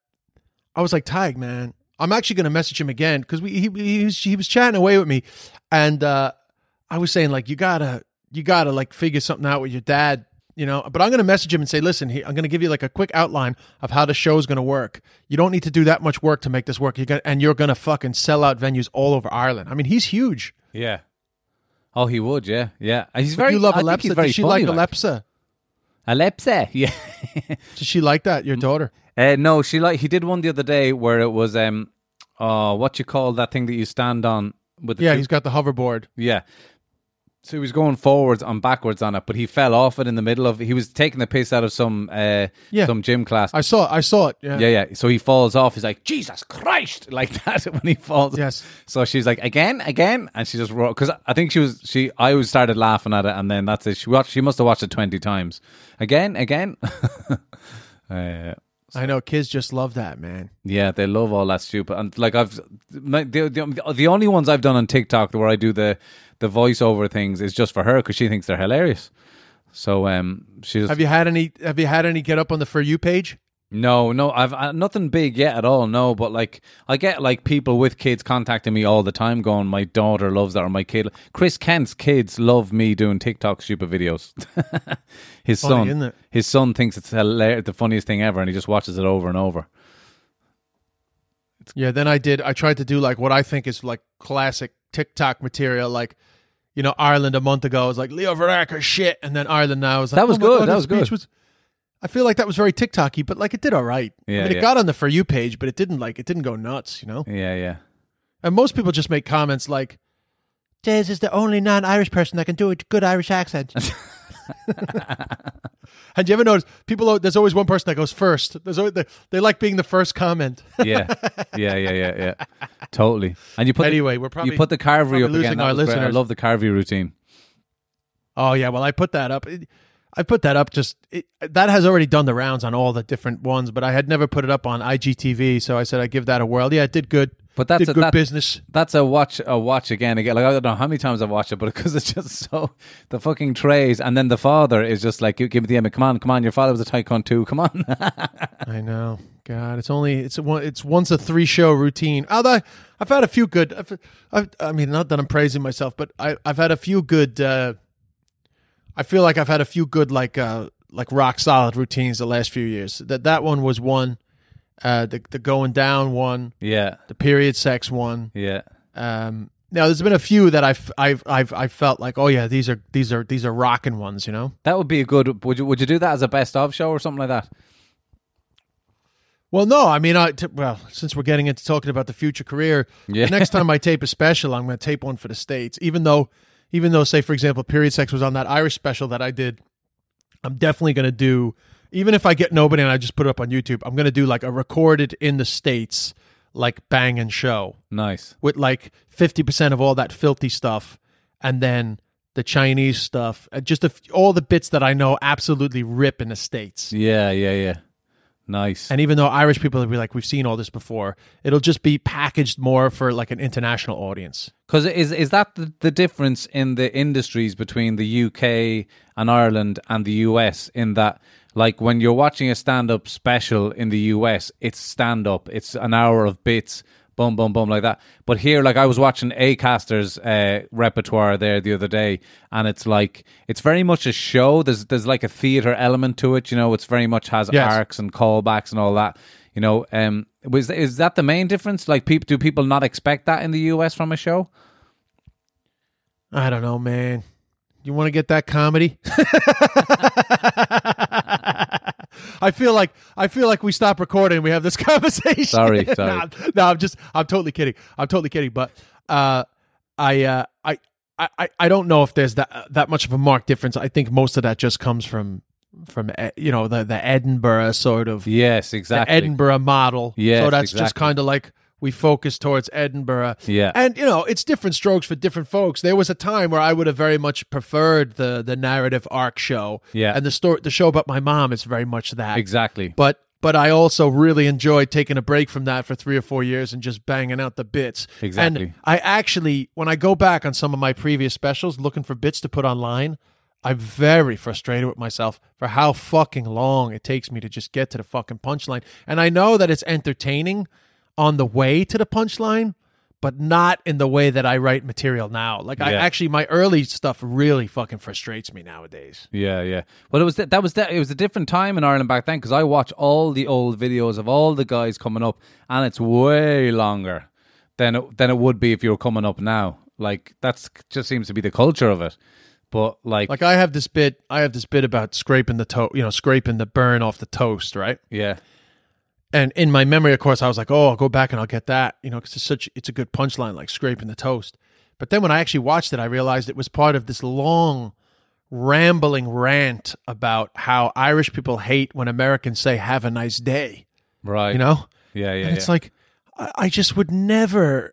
I was like, Tyg, man, I'm actually going to message him again because he was chatting away with me, and I was saying like, you gotta like figure something out with your dad, you know. But I'm going to message him and say, listen, I'm going to give you like a quick outline of how the show's going to work. You don't need to do that much work to make this work. You're going to fucking sell out venues all over Ireland. I mean, he's huge. Yeah. Oh, he would. Yeah. Yeah. And he's very. You love Alexa. Does she like Alexa? Alexa. Yeah. Does she like that? Your daughter? No, he did one the other day where it was what you call that thing that you stand on with. He's got the hoverboard. Yeah. So he was going forwards and backwards on it, but he fell off it in the middle of. He was taking the piss out of some gym class. I saw it. Yeah. So he falls off. He's like, Jesus Christ, like that when he falls. Yes. So she's like, again, and she just wrote, because I think I always started laughing at it, and then that's it. She must have watched it 20 times. Again. I know kids just love that, man. Yeah, they love all that stupid. And like the only ones I've done on TikTok where I do the voiceover things is just for her because she thinks they're hilarious. So she just, Have you had any get up on the For You page? No, I've nothing big yet at all. No, but like I get like people with kids contacting me all the time, going, "My daughter loves that," or "My kid." Chris Kent's kids love me doing TikTok stupid videos. His Funny, isn't it? His son thinks it's hilarious, the funniest thing ever, and he just watches it over and over. Yeah. Then I tried to do like what I think is like classic TikTok material, like. You know, Ireland a month ago was like Leo Varadkar shit, and then Ireland now is like that was oh my good. God, That his was speech good. I feel like that was very TikTok-y, but like it did all right. Yeah, I mean, it got on the For You page, but it didn't go nuts, you know? Yeah. And most people just make comments like, Des is the only non-Irish person that can do a good Irish accent. And you ever notice there's always one person that goes first. They like being the first comment. Yeah. Totally. And you put you put the Carvery up again. That was great. I love the Carvery routine. Oh yeah, well I put that up. I put that up that has already done the rounds on all the different ones, but I had never put it up on IGTV, so I said I'd give that a whirl. Yeah, it did good. But that's did good business. That's a watch again. Like I don't know how many times I've watched it, but because it's just so the fucking trays, and then the father is just like, give me the Emma. Come on, your father was a tight cunt too. Come on. I know. God, it's once a 3-show routine. Although I've had a few good. I mean, not that I'm praising myself, but I've had a few good. I feel like I've had a few good like rock solid routines the last few years. That one was one. The going down one, yeah. The period sex one, yeah. Now there's been a few that I've felt like, oh yeah, these are rocking ones, you know. That would be a good. Would you do that as a best of show or something like that? Well, no, I mean, since we're getting into talking about the future career, yeah. The next time I tape a special, I'm going to tape one for the States. Even though, say for example, period sex was on that Irish special that I did, I'm definitely going to do. Even if I get nobody and I just put it up on YouTube, I'm going to do like a recorded in the States, like banging show. Nice. With like 50% of all that filthy stuff and then the Chinese stuff. Just all the bits that I know absolutely rip in the States. Yeah. Nice. And even though Irish people will be like, we've seen all this before, it'll just be packaged more for like an international audience. Because is that the difference in the industries between the UK and Ireland and the US, in that like when you're watching a stand-up special in the US, it's stand-up, it's an hour of bits, boom, boom, boom, like that. But here, like I was watching Acaster's repertoire there the other day, and it's like, it's very much a show. There's like a theatre element to it, you know. It's very much has arcs and callbacks and all that, you know. Is that the main difference? Like, do people not expect that in the US from a show? I don't know, man. You want to get that comedy? I feel like we stop recording and we have this conversation. Sorry. No, I'm totally kidding. But I don't know if there's that much of a marked difference. I think most of that just comes from you know, the Edinburgh sort of. Yes, exactly. The Edinburgh model. Yes, so that's exactly. just kind of like we focus towards Edinburgh. Yeah. And, you know, it's different strokes for different folks. There was a time where I would have very much preferred the narrative arc show. Yeah. And the show about my mom is very much that. Exactly. But I also really enjoyed taking a break from that for 3 or 4 years and just banging out the bits. Exactly. And I actually, when I go back on some of my previous specials looking for bits to put online, I'm very frustrated with myself for how fucking long it takes me to just get to the fucking punchline. And I know that it's entertaining on the way to the punchline, but not in the way that I write material now. Like my early stuff really fucking frustrates me nowadays. Yeah. Well, it was a different time in Ireland back then, because I watch all the old videos of all the guys coming up, and it's way longer than it would be if you were coming up now. Like, that's just seems to be the culture of it. But like I have this bit about scraping the burn off the toast, right? Yeah. And in my memory, of course, I was like, oh, I'll go back and I'll get that, you know, because it's a good punchline, like scraping the toast. But then when I actually watched it, I realized it was part of this long, rambling rant about how Irish people hate when Americans say "Have a nice day." Right. You know? Yeah. And it's like, I just would never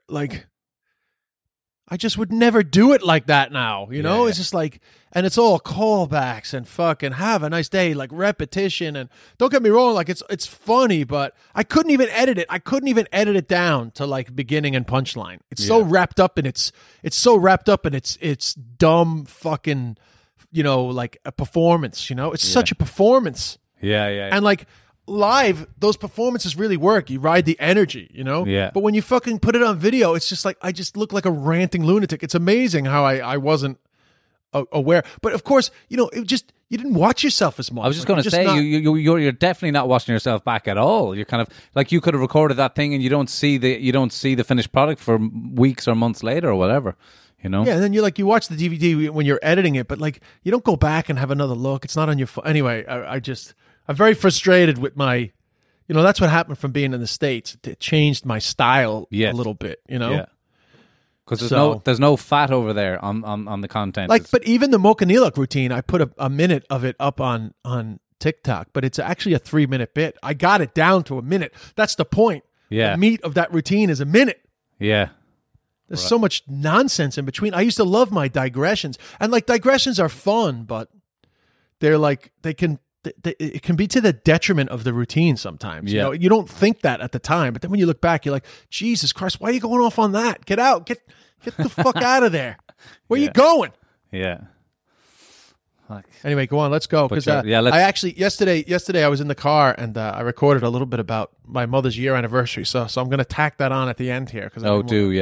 do it like that now, you know? Yeah. It's just like, and it's all callbacks and fucking have a nice day, like repetition. And don't get me wrong, like it's funny, but I couldn't even edit it. I couldn't even edit it down to like beginning and punchline. It's so wrapped up in it's dumb fucking, you know, like a performance, you know? It's such a performance. Yeah. And like live, those performances really work. You ride the energy, you know? Yeah. But when you fucking put it on video, it's just like, I just look like a ranting lunatic. It's amazing how I wasn't aware. But of course, you know, it just, you didn't watch yourself as much. I was just going to say, you're definitely not watching yourself back at all. You're kind of like, you could have recorded that thing and you don't see the finished product for weeks or months later or whatever. You know? Yeah, and then you watch the DVD when you're editing it, but like you don't go back and have another look. It's not on your phone. Anyway, I'm very frustrated with my, you know, that's what happened from being in the States. It changed my style a little bit, you know? Yeah. Because So- there's no fat over there on the content. Like, but even the Mokaniluk routine, I put a minute of it up on TikTok, but it's actually a 3-minute bit. I got it down to a minute. That's the point. Yeah. The meat of that routine is a minute. Yeah. There's so much nonsense in between. I used to love my digressions, and like digressions are fun, but they're like it can be to the detriment of the routine sometimes. Yeah. You know, you don't think that at the time, but then when you look back, you're like, Jesus Christ, why are you going off on that? Get out, get the fuck out of there. Where are you going? Yeah. Fuck. Anyway, go on. Let's go. Because let's- I actually yesterday I was in the car and I recorded a little bit about my mother's year anniversary. So I'm going to tack that on at the end here. Yeah.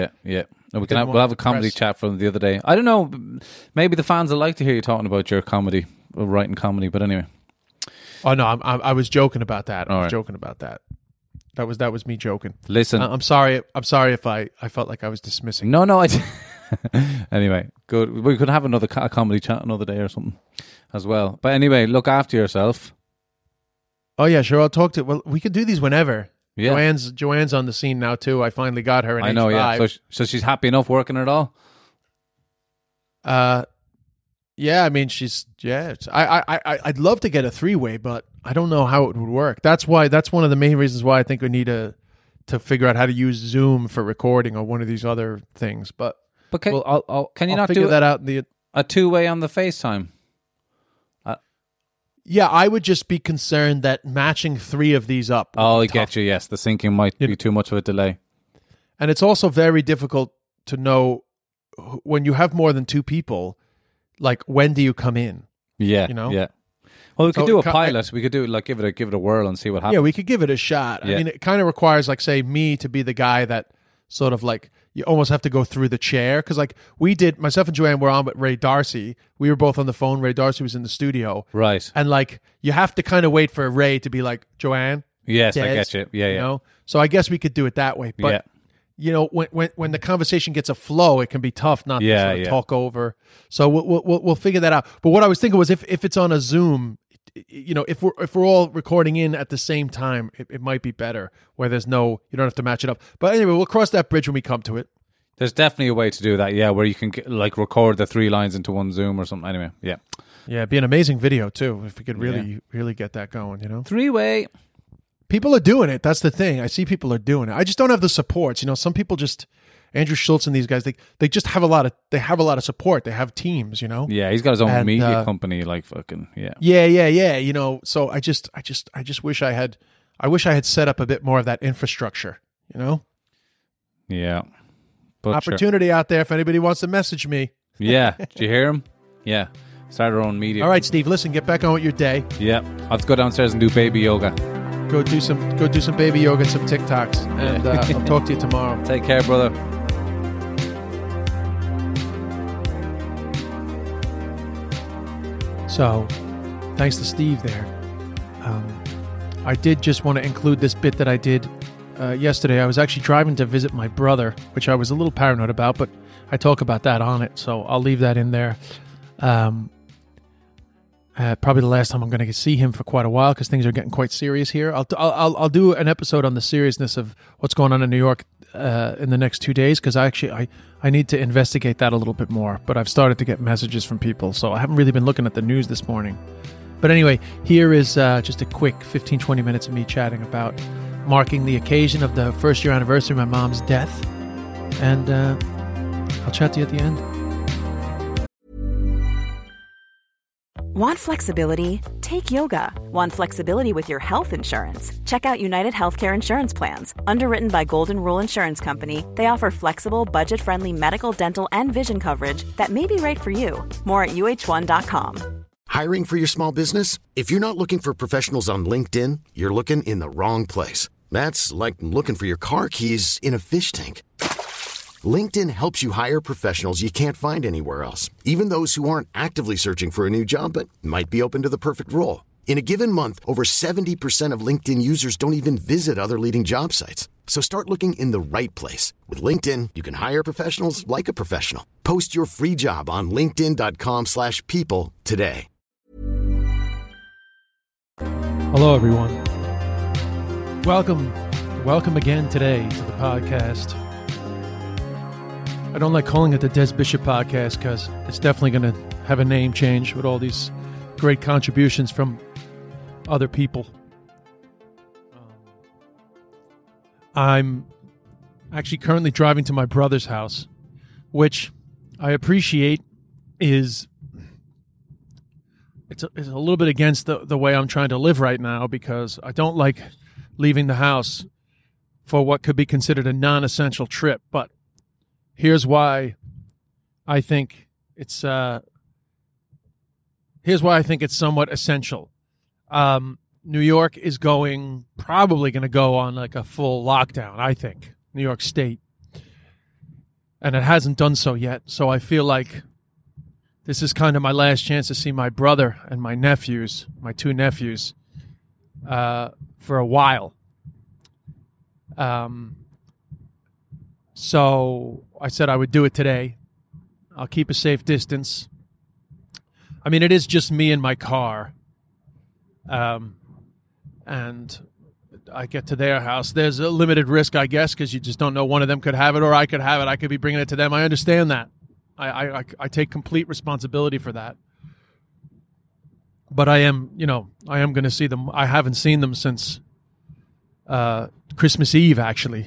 No, didn't we'll have a want comedy press. chat from the other day. I don't know. Maybe the fans will like to hear you talking about your comedy, writing comedy. But anyway. Oh no, I was joking about that. I All was right. joking about that. That was me joking. Listen. I'm sorry. I'm sorry if I felt like I was dismissing. No. Anyway, good. We could have another comedy chat another day or something as well. But anyway, look after yourself. Oh yeah, sure. I'll talk to. Well, we could do these whenever. Yeah. Joanne's on the scene now too. I finally got her in I know. H5. Yeah. So she's happy enough working it all. Yeah. I mean, I'd love to get a 3-way, but I don't know how it would work. That's one of the main reasons why I think we need to figure out how to use Zoom for recording or one of these other things. But can, I'll not figure do that out in the. a 2-way on the FaceTime? Yeah, I would just be concerned that matching 3 of these up. Oh, I would be get tough. you. Yes, the syncing might be too much of a delay. And it's also very difficult to know when you have more than 2 people, like when do you come in? Yeah, You know? Yeah. Well, we could So do a ca- pilot. We could do like give it a whirl and see what happens. Yeah, we could give it a shot. Yeah. I mean, it kind of requires, like, say, me to be the guy that sort of like, you almost have to go through the chair. Because, like, myself and Joanne were on with Ray Darcy. We were both on the phone. Ray Darcy was in the studio. Right. And, like, you have to kind of wait for Ray to be like, Joanne. Yes, I Des, get you. Yeah, yeah. You know? So I guess we could do it that way. But, Yeah. you know, when the conversation gets a flow, it can be tough not to Yeah, sort of yeah. talk over. So we'll figure that out. But what I was thinking was if it's on a Zoom, you know, if we're all recording in at the same time, it might be better where you don't have to match it up. But anyway, we'll cross that bridge when we come to it. There's definitely a way to do that. Yeah, where you can like record the 3 lines into one Zoom or something. Anyway, yeah. Yeah, it'd be an amazing video too if we could really get that going, you know. 3-way. People are doing it. That's the thing. I see people are doing it. I just don't have the supports. You know, some people just Andrew Schultz and these guys, they just have a lot of support. They have teams, you know. Yeah, he's got his own And, media company. Like fucking yeah. Yeah. You know, so I just wish I had set up a bit more of that infrastructure, you know. Yeah. But Opportunity out there if anybody wants to message me. Sure. Yeah. Did you hear him? Yeah. Start our own media. All right, Steve, listen, get back on with your day. Yeah. I'll have to go downstairs and do baby yoga. Go do some baby yoga and some TikToks, and I'll talk to you tomorrow. Take care, brother. So, thanks to Steve there. I did just want to include this bit that I did yesterday. I was actually driving to visit my brother, which I was a little paranoid about, but I talk about that on it, so I'll leave that in there. Probably the last time I'm going to see him for quite a while because things are getting quite serious here. I'll do an episode on the seriousness of what's going on in New York in the next 2 days because I need to investigate that a little bit more. But I've started to get messages from people, so I haven't really been looking at the news this morning. But anyway, here is just a quick 15-20 minutes of me chatting about marking the occasion of the first-year anniversary of my mom's death. And I'll chat to you at the end. Want flexibility? Take yoga. Want flexibility with your health insurance? Check out United Healthcare Insurance Plans. Underwritten by Golden Rule Insurance Company, they offer flexible, budget-friendly medical, dental, and vision coverage that may be right for you. More at uh1.com. Hiring for your small business? If you're not looking for professionals on LinkedIn, you're looking in the wrong place. That's like looking for your car keys in a fish tank. LinkedIn helps you hire professionals you can't find anywhere else, even those who aren't actively searching for a new job but might be open to the perfect role. In a given month, over 70% of LinkedIn users don't even visit other leading job sites. So start looking in the right place. With LinkedIn, you can hire professionals like a professional. Post your free job on linkedin.com/people today. Hello, everyone. Welcome again today to the podcast. I don't like calling it the Des Bishop Podcast because it's definitely going to have a name change with all these great contributions from other people. I'm actually currently driving to my brother's house, which I appreciate is it's a little bit against the way I'm trying to live right now because I don't like leaving the house for what could be considered a non-essential trip, but here's why I think it's somewhat essential. New York is probably going to go on like a full lockdown, I think, New York State. And it hasn't done so yet. So I feel like this is kind of my last chance to see my brother and my two nephews, for a while. So I said I would do it today. I'll keep a safe distance. I mean, it is just me in my car. And I get to their house. There's a limited risk, I guess, because you just don't know one of them could have it or I could have it. I could be bringing it to them. I understand that. I take complete responsibility for that. But I am going to see them. I haven't seen them since Christmas Eve, actually.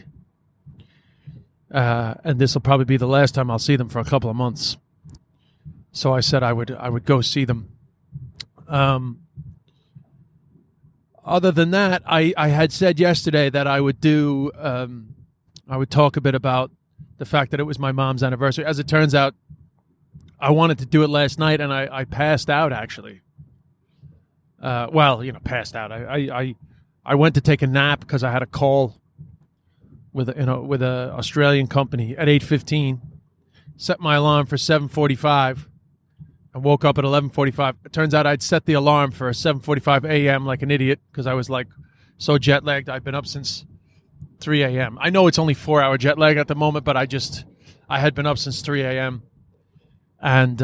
And this will probably be the last time I'll see them for a couple of months. So I said I would go see them. Other than that, I had said yesterday that I would talk a bit about the fact that it was my mom's anniversary. As it turns out, I wanted to do it last night, and I passed out, actually. Passed out. I went to take a nap because I had a call with a Australian company at 8:15. Set my alarm for 7:45. I woke up at 11:45. It turns out I'd set the alarm for 7:45 a.m. like an idiot because I was like so jet lagged. I'd been up since 3 a.m. I know it's only 4-hour jet lag at the moment, but I had been up since 3 a.m. And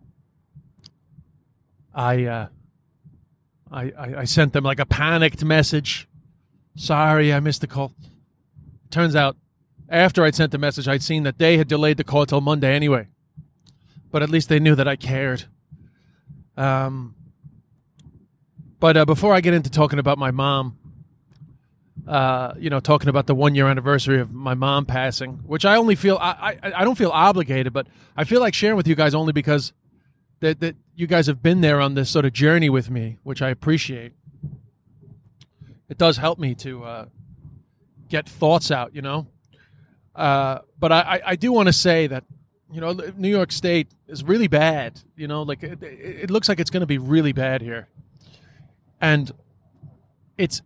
I sent them like a panicked message. Sorry, I missed the call. Turns out, after I'd sent the message, I'd seen that they had delayed the call till Monday anyway. But at least they knew that I cared. But before I get into talking about my mom, talking about the 1-year anniversary of my mom passing, which I only feel, I don't feel obligated, but I feel like sharing with you guys only because that you guys have been there on this sort of journey with me, which I appreciate. It does help me to get thoughts out, But I do want to say that, New York State is really bad. Like it looks like it's going to be really bad here. And it's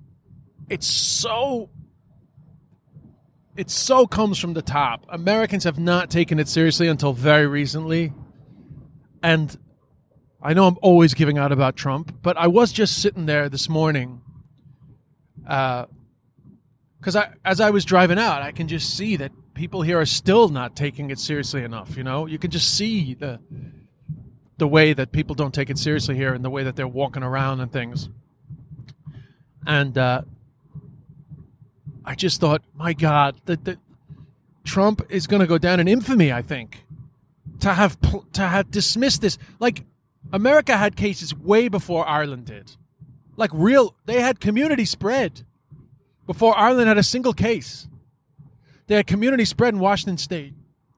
so comes from the top. Americans have not taken it seriously until very recently. And I know I'm always giving out about Trump, but I was just sitting there this morning because as I was driving out, I can just see that people here are still not taking it seriously enough. You can just see the way that people don't take it seriously here and the way that they're walking around and things. And I just thought, my God, Trump is going to go down in infamy, I think, to have dismissed this. Like, America had cases way before Ireland did. Like, they had community spread before Ireland had a single case. They had community spread in Washington State.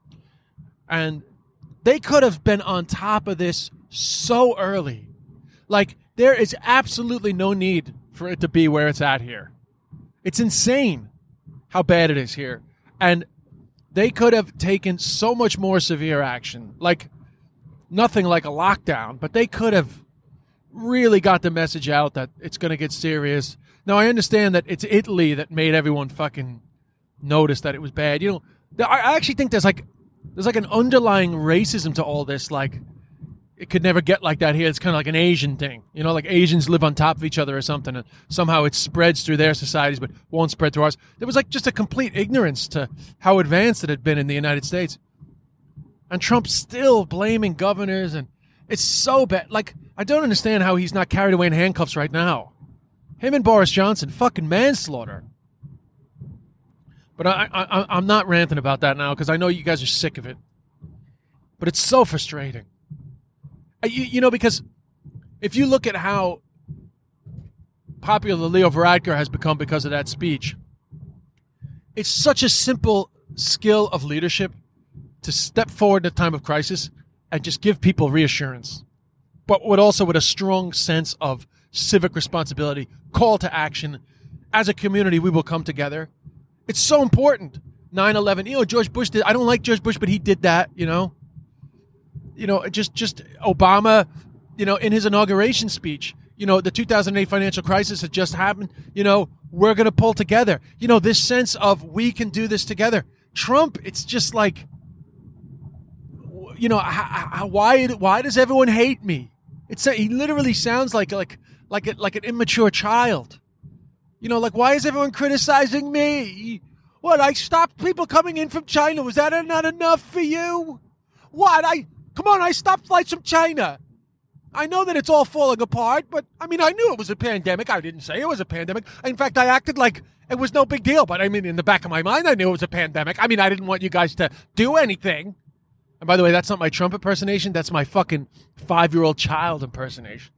And they could have been on top of this so early. Like, there is absolutely no need for it to be where it's at here. It's insane how bad it is here. And they could have taken so much more severe action. Like, nothing like a lockdown, but they could have really got the message out that it's going to get serious. Now, I understand that it's Italy that made everyone fucking notice that it was bad. You know, I actually think there's like an underlying racism to all this. Like, it could never get like that here. It's kind of like an Asian thing. You know, like Asians live on top of each other or something, and somehow it spreads through their societies but won't spread through ours. There was like just a complete ignorance to how advanced it had been in the United States. And Trump's still blaming governors, and it's so bad. Like, I don't understand how he's not carried away in handcuffs right now. Him and Boris Johnson, fucking manslaughter. But I'm not ranting about that now because I know you guys are sick of it. But it's so frustrating. You know, because if you look at how popular Leo Varadkar has become because of that speech, it's such a simple skill of leadership to step forward in a time of crisis and just give people reassurance, but with a strong sense of civic responsibility, call to action. As a community, we will come together. It's so important. 9/11, you know, George Bush did. I don't like George Bush, but he did that, you know. You know, just Obama, you know, in his inauguration speech, you know, the 2008 financial crisis had just happened. You know, we're going to pull together. You know, this sense of we can do this together. Trump, it's just like, you know, why does everyone hate me? He literally sounds like an immature child. You know, like, why is everyone criticizing me? What, I stopped people coming in from China. Was that not enough for you? What, come on, I stopped flights from China. I know that it's all falling apart, but, I mean, I knew it was a pandemic. I didn't say it was a pandemic. In fact, I acted like it was no big deal, but, I mean, in the back of my mind, I knew it was a pandemic. I mean, I didn't want you guys to do anything. And by the way, that's not my Trump impersonation. That's my fucking 5-year-old child impersonation.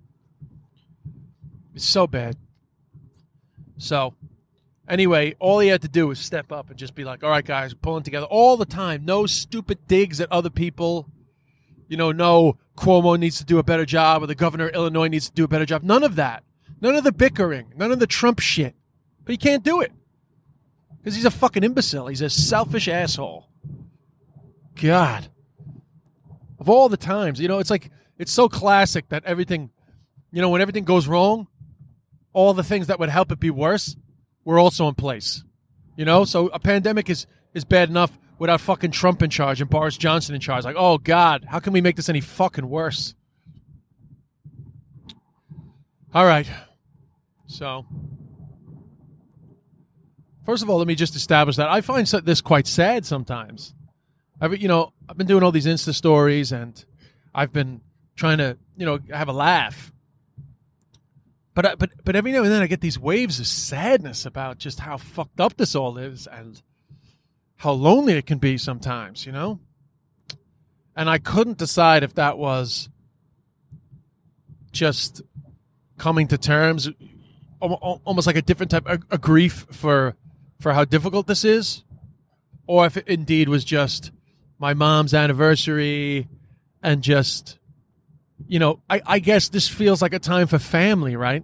It's so bad. So, anyway, all he had to do was step up and just be like, all right, guys, pulling together all the time. No stupid digs at other people. You know, no, Cuomo needs to do a better job or the governor of Illinois needs to do a better job. None of that. None of the bickering. None of the Trump shit. But he can't do it. Because he's a fucking imbecile. He's a selfish asshole. God. Of all the times, you know, it's like, it's so classic that everything, you know, when everything goes wrong, all the things that would help it be worse were also in place. You know, so a pandemic is bad enough without fucking Trump in charge and Boris Johnson in charge. Like, oh, God, how can we make this any fucking worse? All right. So, first of all, let me just establish that I find this quite sad sometimes. I've been doing all these Insta stories and I've been trying to, you know, have a laugh. But every now and then I get these waves of sadness about just how fucked up this all is and how lonely it can be sometimes, you know? And I couldn't decide if that was just coming to terms, almost like a different type of grief for how difficult this is, or if it indeed was just my mom's anniversary and just, you know, I guess this feels like a time for family, right?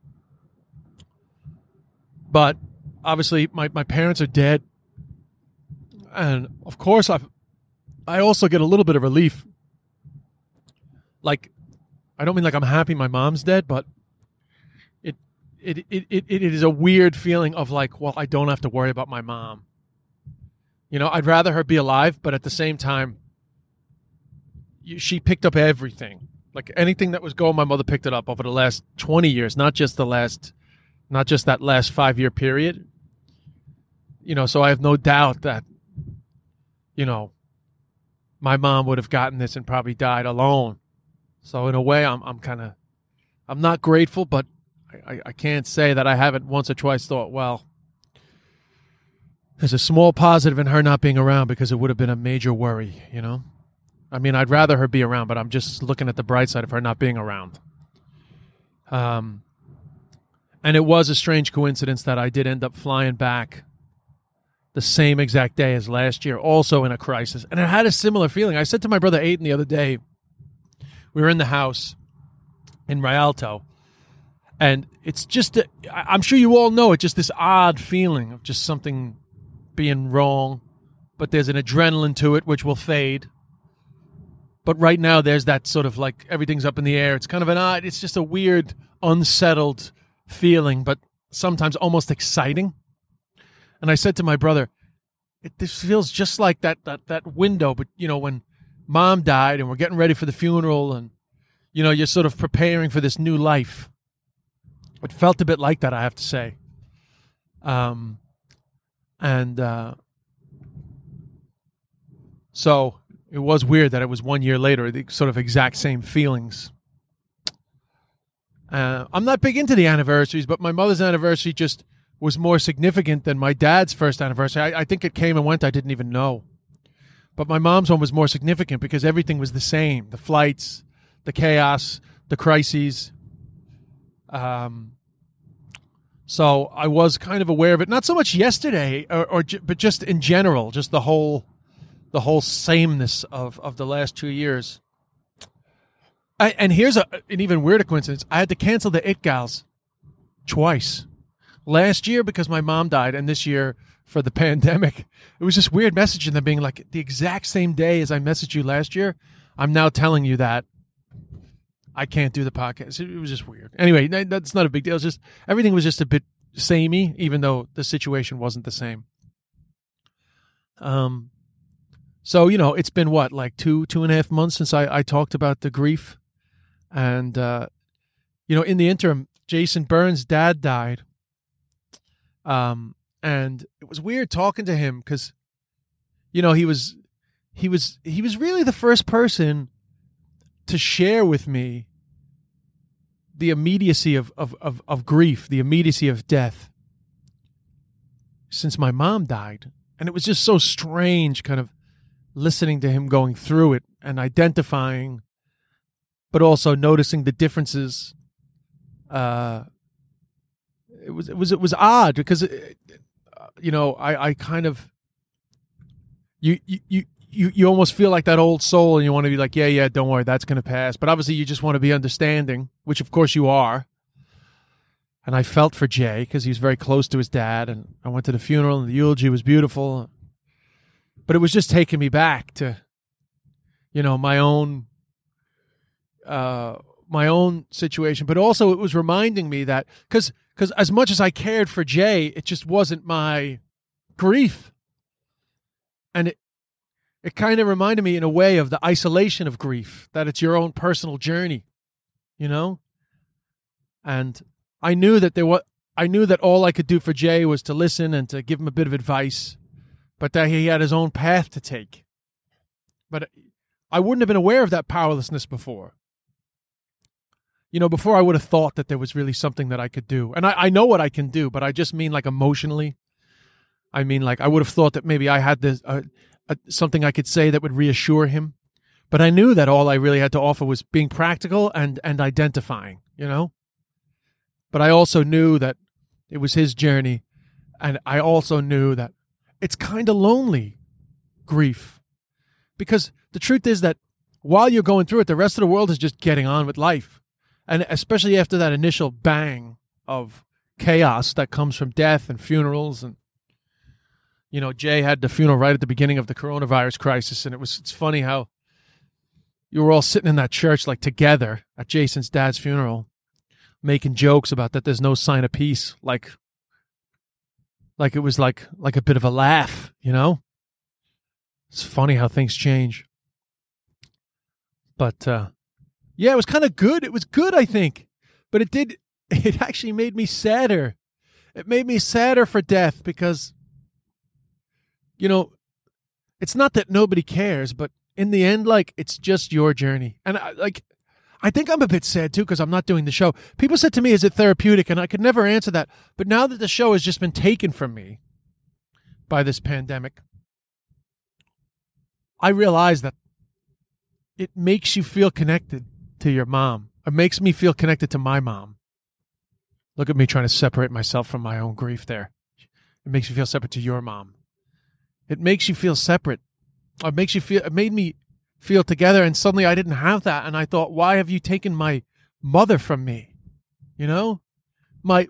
But obviously my parents are dead. And of course I also get a little bit of relief. Like, I don't mean like I'm happy my mom's dead, but it is a weird feeling of like, well, I don't have to worry about my mom. You know, I'd rather her be alive, but at the same time, she picked up everything. Like anything that was going, my mother picked it up over the last 20 years, not just that last 5-year period. You know, so I have no doubt that, you know, my mom would have gotten this and probably died alone. So in a way, I'm not grateful, but I can't say that I haven't once or twice thought, well, there's a small positive in her not being around because it would have been a major worry, you know? I mean, I'd rather her be around, but I'm just looking at the bright side of her not being around. And it was a strange coincidence that I did end up flying back the same exact day as last year, also in a crisis. And I had a similar feeling. I said to my brother Aiden the other day, we were in the house in Rialto, and it's just, I'm sure you all know it, just this odd feeling of just something being wrong, but there's an adrenaline to it which will fade. But right now there's that sort of like everything's up in the air. It's kind of it's just a weird, unsettled feeling, but sometimes almost exciting. And I said to my brother, this feels just like that window, but you know, when Mom died and we're getting ready for the funeral and, you know, you're sort of preparing for this new life. It felt a bit like that, I have to say. So it was weird that it was 1 year later, the sort of exact same feelings. I'm not big into the anniversaries, but my mother's anniversary just was more significant than my dad's first anniversary. I think it came and went, I didn't even know. But my mom's one was more significant because everything was the same. The flights, the chaos, the crises. So I was kind of aware of it, not so much yesterday, but just in general, just the whole sameness of the last 2 years. And here's an even weirder coincidence. I had to cancel the It Gals twice. Last year because my mom died, and this year for the pandemic. It was just weird messaging them being like, the exact same day as I messaged you last year, I'm now telling you that I can't do the podcast. It was just weird. Anyway, that's not a big deal. It's just everything was just a bit samey, even though the situation wasn't the same. So, you know, it's been what, like 2.5 months since I talked about the grief. And, you know, in the interim, Jason Byrne's dad died. And it was weird talking to him because, you know, he was really the first person to share with me the immediacy of grief, the immediacy of death since my mom died. And it was just so strange kind of listening to him going through it and identifying, but also noticing the differences. It was odd because, you know, I kind of, you almost feel like that old soul and you want to be like, yeah, don't worry, that's going to pass. But obviously you just want to be understanding, which of course you are. And I felt for Jay because he was very close to his dad, and I went to the funeral and the eulogy was beautiful. But it was just taking me back to, you know, my own situation. But also it was reminding me that, because as much as I cared for Jay, it just wasn't my grief. And it kind of reminded me in a way of the isolation of grief, that it's your own personal journey, you know? And I knew that all I could do for Jay was to listen and to give him a bit of advice, but that he had his own path to take. But I wouldn't have been aware of that powerlessness before. You know, before I would have thought that there was really something that I could do. And I know what I can do, but I just mean like emotionally. I mean, like I would have thought that maybe I had this something I could say that would reassure him. But I knew that all I really had to offer was being practical and identifying, you know? But I also knew that it was his journey. And I also knew that it's kind of lonely, grief. Because the truth is that while you're going through it, the rest of the world is just getting on with life. And especially after that initial bang of chaos that comes from death and funerals. And, you know, Jay had the funeral right at the beginning of the coronavirus crisis. And it's funny how you were all sitting in that church like together at Jason's dad's funeral, making jokes about that there's no sign of peace. Like it was like a bit of a laugh, you know? It's funny how things change. But, yeah, it was kind of good. It was good, I think. But it actually made me sadder. It made me sadder for death because, you know, it's not that nobody cares, but in the end, like, it's just your journey. And I think I'm a bit sad too because I'm not doing the show. People said to me, is it therapeutic? And I could never answer that. But now that the show has just been taken from me by this pandemic, I realized that it makes you feel connected to your mom. It makes me feel connected to my mom. Look at me trying to separate myself from my own grief there. It makes you feel separate to your mom. It makes you feel separate. It made me feel together, and suddenly I didn't have that. And I thought, why have you taken my mother from me? You know? My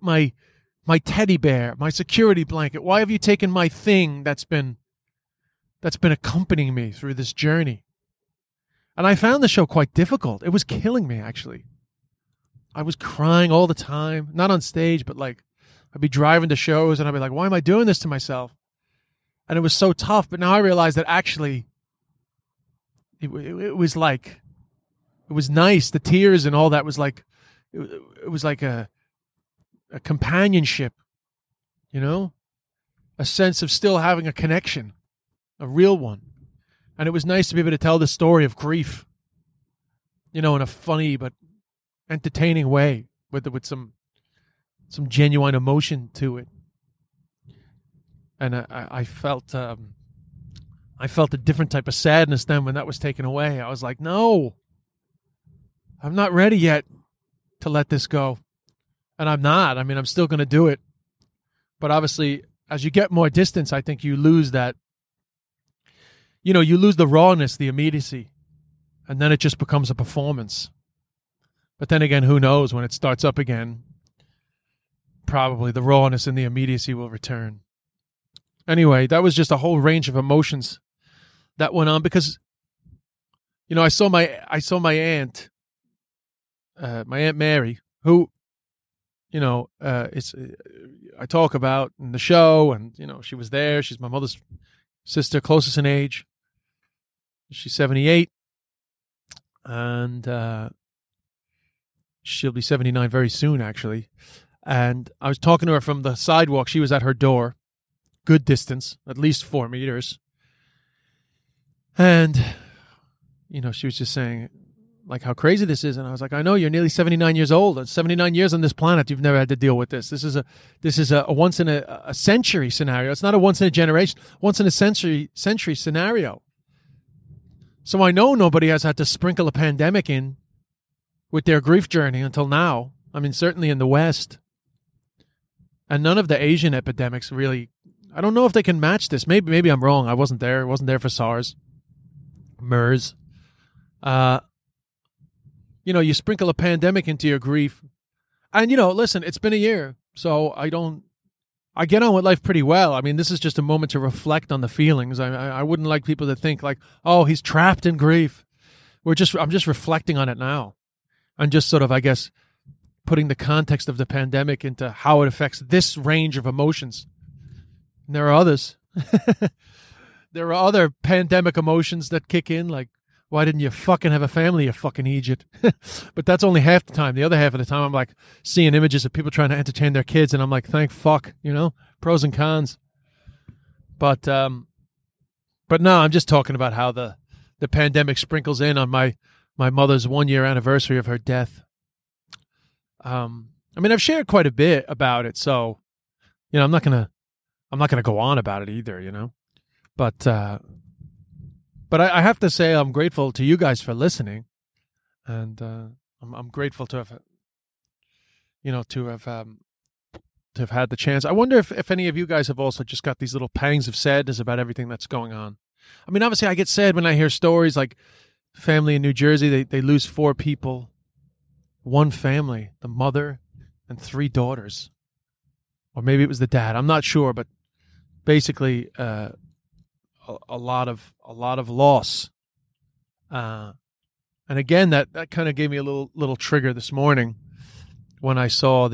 teddy bear, my security blanket. Why have you taken my thing that's been accompanying me through this journey? And I found the show quite difficult. It was killing me, actually. I was crying all the time, not on stage, but like I'd be driving to shows and I'd be like, why am I doing this to myself? And it was so tough. But now I realize that actually it was like, it was nice. The tears and all that was like, it was like a companionship, you know, a sense of still having a connection, a real one. And it was nice to be able to tell the story of grief, you know, in a funny but entertaining way with some genuine emotion to it. And I felt a different type of sadness then when that was taken away. I was like, no, I'm not ready yet to let this go. And I'm not. I mean, I'm still going to do it. But obviously, as you get more distance, I think you lose that, you know, you lose the rawness, the immediacy. And then it just becomes a performance. But then again, who knows? When it starts up again, probably the rawness and the immediacy will return. Anyway, that was just a whole range of emotions that went on because, you know, I saw my aunt, my Aunt Mary, who, you know, I talk about in the show, and, you know, she was there. She's my mother's sister, closest in age. She's 78, and she'll be 79 very soon, actually. And I was talking to her from the sidewalk. She was at her door, good distance, at least 4 meters. And, you know, she was just saying, like, how crazy this is. And I was like, I know, you're nearly 79 years old. And 79 years on this planet, you've never had to deal with this. This is a once in a century scenario. It's not a once in a generation, once in a century scenario. So I know nobody has had to sprinkle a pandemic in with their grief journey until now. I mean, certainly in the West. And none of the Asian epidemics really, I don't know if they can match this. Maybe I'm wrong. I wasn't there. I wasn't there for SARS, MERS. You know, you sprinkle a pandemic into your grief. And, you know, listen, it's been a year, so I get on with life pretty well. I mean, this is just a moment to reflect on the feelings. I wouldn't like people to think like, oh, he's trapped in grief. I'm just reflecting on it now. And just sort of, I guess, putting the context of the pandemic into how it affects this range of emotions. And there are others. There are other pandemic emotions that kick in, like, why didn't you fucking have a family, you fucking Egypt? But that's only half the time. The other half of the time, I'm like seeing images of people trying to entertain their kids, and I'm like, thank fuck, you know, pros and cons. But no, I'm just talking about how the pandemic sprinkles in on my mother's 1-year anniversary of her death. I mean, I've shared quite a bit about it, so, you know, I'm not gonna go on about it either, you know, but I have to say I'm grateful to you guys for listening, and I'm grateful to have, you know, to have had the chance. I wonder if any of you guys have also just got these little pangs of sadness about everything that's going on. I mean, obviously, I get sad when I hear stories like family in New Jersey, they lose 4 people, one family, the mother and 3 daughters, or maybe it was the dad. I'm not sure, but basically, a lot of loss, and again that kind of gave me a little trigger this morning when I saw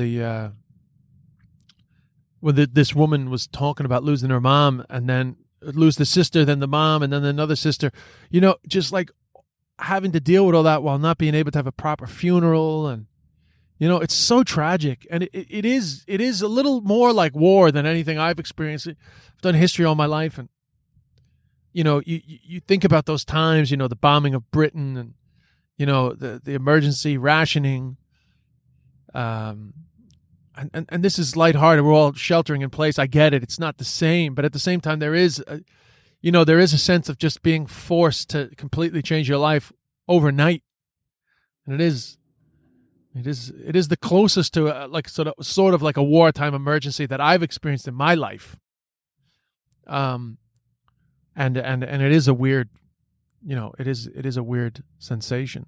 this woman was talking about losing her mom, and then lose the sister, then the mom, and then another sister. You know, just like having to deal with all that while not being able to have a proper funeral, and you know, it's so tragic, and it is a little more like war than anything I've experienced. I've done history all my life, and you know, you think about those times, you know, the bombing of Britain, and, you know, the emergency rationing, and this is lighthearted. We're all sheltering in place. I get it. It's not the same, but at the same time, there is a sense of just being forced to completely change your life overnight, and it is the closest to like sort of like a wartime emergency that I've experienced in my life. And it is a weird, it is a weird sensation.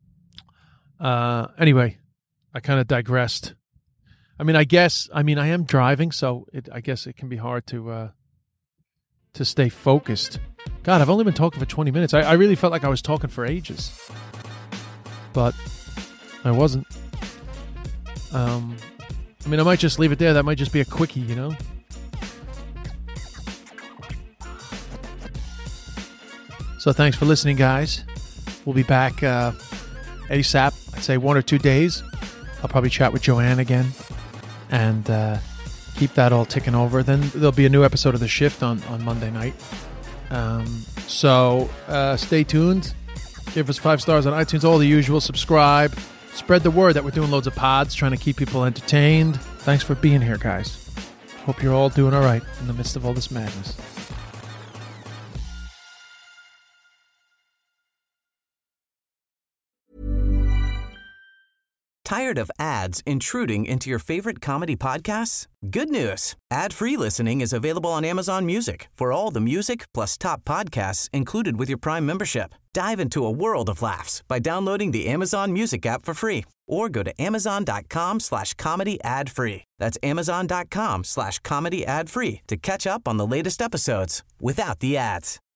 Anyway, I kind of digressed. I am driving, so I guess it can be hard to stay focused. God, I've only been talking for 20 minutes. I really felt like I was talking for ages, but I wasn't. I might just leave it there. That might just be a quickie, So thanks for listening, guys. We'll be back ASAP. I'd say 1 or 2 days. I'll probably chat with Joanne again and keep that all ticking over. Then there'll be a new episode of The Shift on Monday night. So stay tuned. Give us 5 stars on iTunes, all the usual. Subscribe. Spread the word that we're doing loads of pods, trying to keep people entertained. Thanks for being here, guys. Hope you're all doing all right in the midst of all this madness. Tired of ads intruding into your favorite comedy podcasts? Good news. Ad-free listening is available on Amazon Music for all the music plus top podcasts included with your Prime membership. Dive into a world of laughs by downloading the Amazon Music app for free or go to amazon.com/comedy ad-free. That's amazon.com/comedy ad-free to catch up on the latest episodes without the ads.